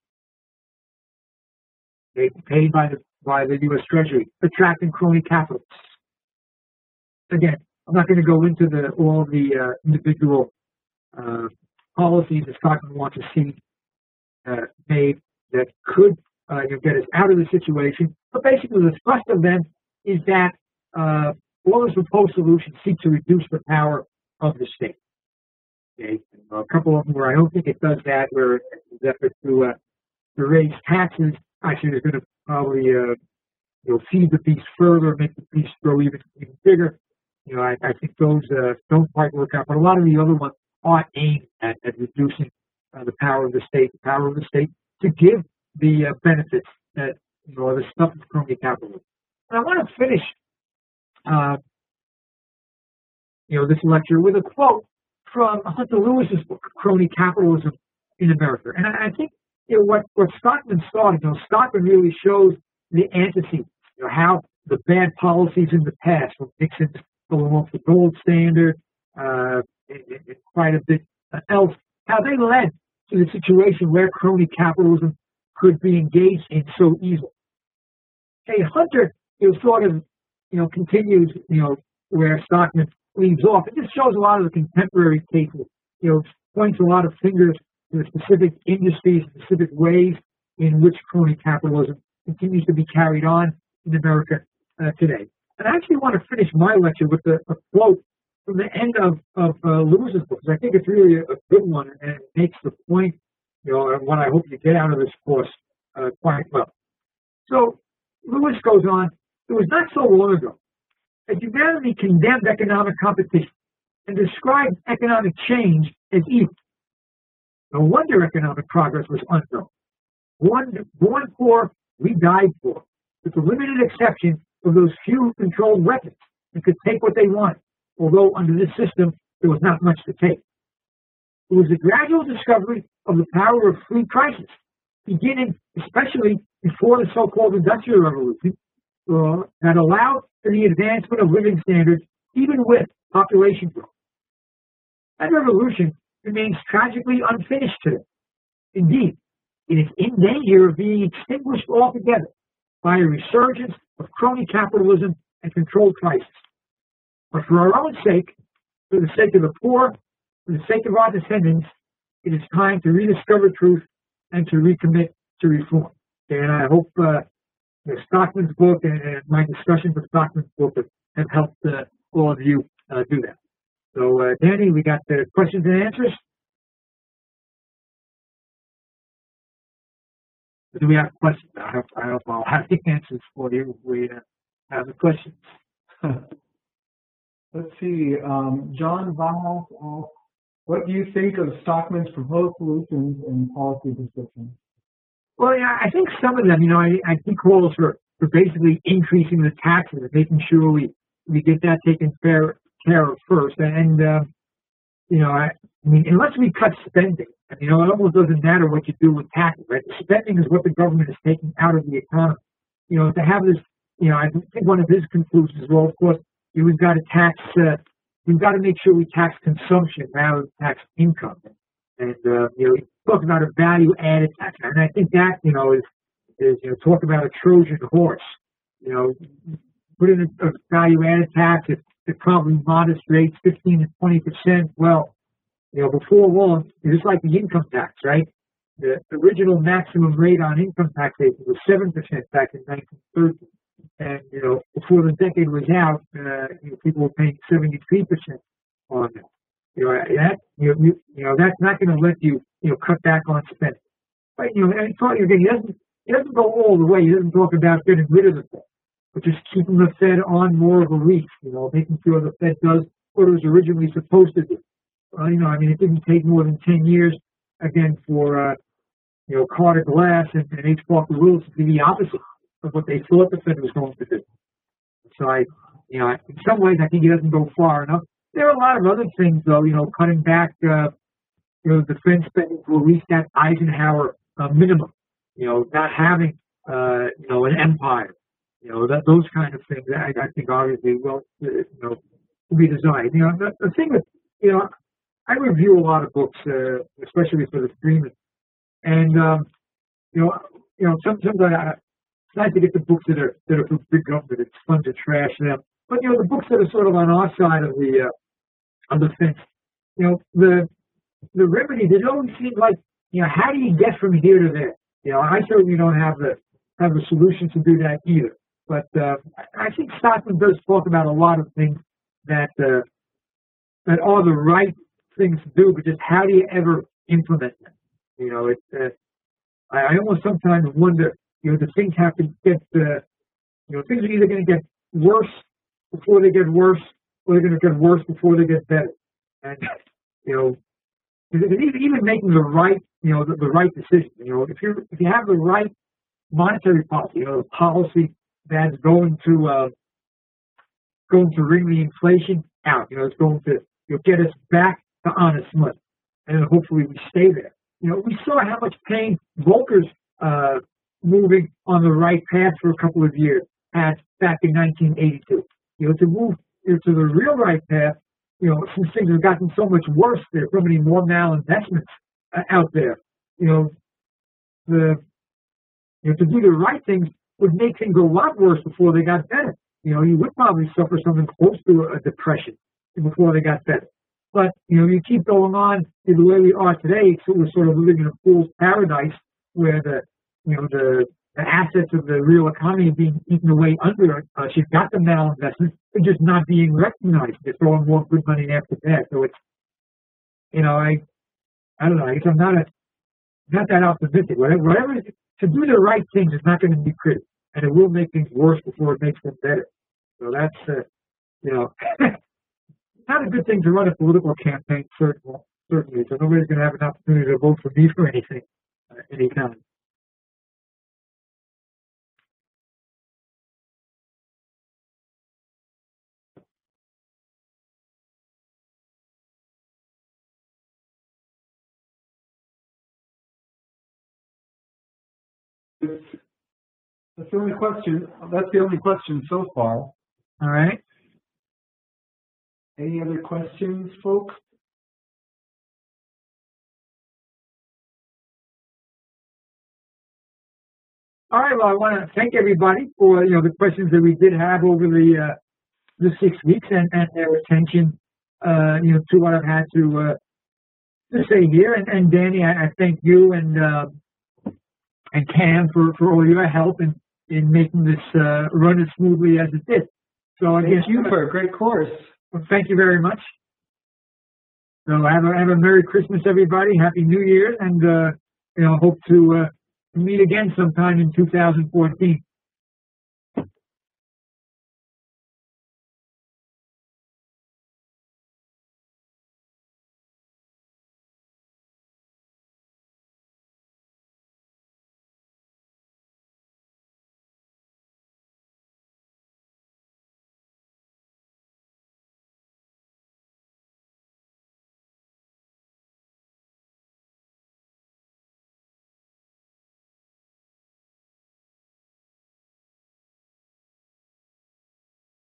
Okay, paid by the by the U S Treasury, attracting crony capitalists. Again, I'm not going to go into the all the uh, individual uh, policies that Stockman wants to see uh, made that could uh, you know, get us out of the situation. But basically, the thrust of them is that uh, all those proposed solutions seek to reduce the power of the state. Okay, a couple of them where I don't think it does that, where it's effort to uh, to raise taxes actually is going to probably uh, you know feed the beast further, make the beast grow even even bigger. You know, I, I think those uh, don't quite work out. But a lot of the other ones are aimed at, at reducing uh, the power of the state, the power of the state to give the uh, benefits that you know the stuff of crony capitalism. And I want to finish, uh, you know, this lecture with a quote from Hunter Lewis's book, Crony Capitalism in America. And I, I think you know what what Stockman started. You know, Stockman really shows the antecedents. You know, how the bad policies in the past, from Nixon's going off the gold standard, uh, and, and quite a bit else, how they led to the situation where crony capitalism could be engaged in so easily. Hey, Hunter, you know, sort of, you know, continues, you know, where Stockman leaves off. It just shows a lot of the contemporary cases, you know, points a lot of fingers to the specific industries, specific ways in which crony capitalism continues to be carried on in America uh, today. And I actually want to finish my lecture with a, a quote from the end of, of uh, Lewis's book, because I think it's really a, a good one, and it makes the point, you know, and what I hope you get out of this course uh, quite well. So Lewis goes on, it was not so long ago that humanity condemned economic competition and described economic change as evil. No wonder economic progress was unknown. Born, born poor, we died poor, with the limited exception of those few who controlled weapons and could take what they wanted, although under this system there was not much to take. It was the gradual discovery of the power of free prices, beginning especially before the so-called Industrial Revolution, uh, that allowed for the advancement of living standards even with population growth. That revolution remains tragically unfinished today. Indeed, it is in danger of being extinguished altogether by a resurgence of crony capitalism and controlled prices. But for our own sake, for the sake of the poor, for the sake of our descendants, it is time to rediscover truth and to recommit to reform. And I hope uh, the Stockman's book and, and my discussions with Stockman's book have, have helped uh, all of you uh, do that. So, uh, Danny, we got the questions and answers. Do we have questions? I hope, I hope I'll have the answers for you if we uh, have the questions. Let's see. Um, John Valas asks, what do you think of Stockman's proposed solutions and policy prescriptions? Well, yeah, I think some of them, you know, I, I think calls for, for basically increasing the taxes and making sure we, we get that taken care, care of first. And, uh, you know, I, I mean, unless we cut spending, you know, it almost doesn't matter what you do with taxes, right? Spending is what the government is taking out of the economy. You know, to have this, you know, I think one of his conclusions is, well, of course, we've got to tax, uh, we've got to make sure we tax consumption rather than tax income. And, uh, you know, talk about a value-added tax. And I think that, you know, is, is, you know, talk about a Trojan horse. You know, put in a, a value-added tax at, at probably modest rates, fifteen to twenty percent. Well, you know, before long, it's like the income tax, right? The original maximum rate on income taxation was seven percent back in nineteen thirty. And, you know, before the decade was out, uh, you know, people were paying seventy-three percent on that. You know, that, you know, you, you know that's not going to let you, you know, cut back on spending. But, you know, and again, he doesn't, he doesn't go all the way. He doesn't talk about getting rid of the Fed, but just keeping the Fed on more of a leash, you know, making sure the Fed does what it was originally supposed to do. Uh, you know, I mean, it didn't take more than ten years, again, for, uh, you know, Carter Glass and, and H. Parker Willis to be the opposite of what they thought the Fed was going to do. So I, you know, in some ways, I think he doesn't go far enough. There are a lot of other things, though, you know, cutting back, uh, you know, defense spending to at least that Eisenhower uh, minimum, you know, not having, uh, you know, an empire, you know, that those kind of things, I, I think obviously will, you know, will be desired. You know, the, the thing that, you know, I review a lot of books, uh, especially for the Freeman, and um, you know, you know, sometimes I, it's nice to get the books that are that are from big government. It's fun to trash them, but you know, the books that are sort of on our side of the uh, of the fence, you know, the the remedy. They always seem like, you know, how do you get from here to there? You know, I certainly don't have the have the solution to do that either. But uh, I think Stockman does talk about a lot of things that uh, that are the right things to do, but just how do you ever implement them? You know, it's uh, I, I almost sometimes wonder, you know, the things have to get, uh, you know, things are either going to get worse before they get worse, or they're going to get worse before they get better. And, you know, even, even making the right, you know, the, the right decision, you know, if you if you have the right monetary policy, you know, the policy that's going to, uh, going to wring the inflation out, you know, it's going to, you know, get us back to honest money, and then hopefully we stay there. You know, we saw how much pain Volcker's uh, moving on the right path for a couple of years had back in nineteen eighty-two. You know, to move, you know, to the real right path, you know, since things have gotten so much worse, there are so many more malinvestments uh, out there. You know, the you know, to do the right things would make things a lot worse before they got better. You know, you would probably suffer something close to a depression before they got better. But, you know, you keep going on in the way we are today, so we're sort of living in a fool's paradise where the, you know, the, the assets of the real economy are being eaten away under us. You've got the malinvestment, they're just not being recognized. They're throwing more good money after that. So it's, you know, I, I don't know, I guess I'm not a, not that optimistic. Whatever, whatever, to do the right things is not going to be pretty, and it will make things worse before it makes them better. So that's, uh, you know, not a good thing to run a political campaign, certainly. certainly. So nobody's going to have an opportunity to vote for me for anything, uh, anytime. That's the only question. That's the only question so far. All right. Any other questions, folks? All right. Well, I want to thank everybody for, you know, the questions that we did have over the uh, the six weeks and, and their attention, uh, you know, to what I've had to uh, to say here. And, and Danny, I, I thank you and uh, and Cam for, for all your help in, in making this uh, run as smoothly as it did. So I thank guess you for a great course. Well, thank you very much. So have a have a Merry Christmas, everybody. Happy New Year, and uh, you know, hope to uh, to meet again sometime in two thousand fourteen.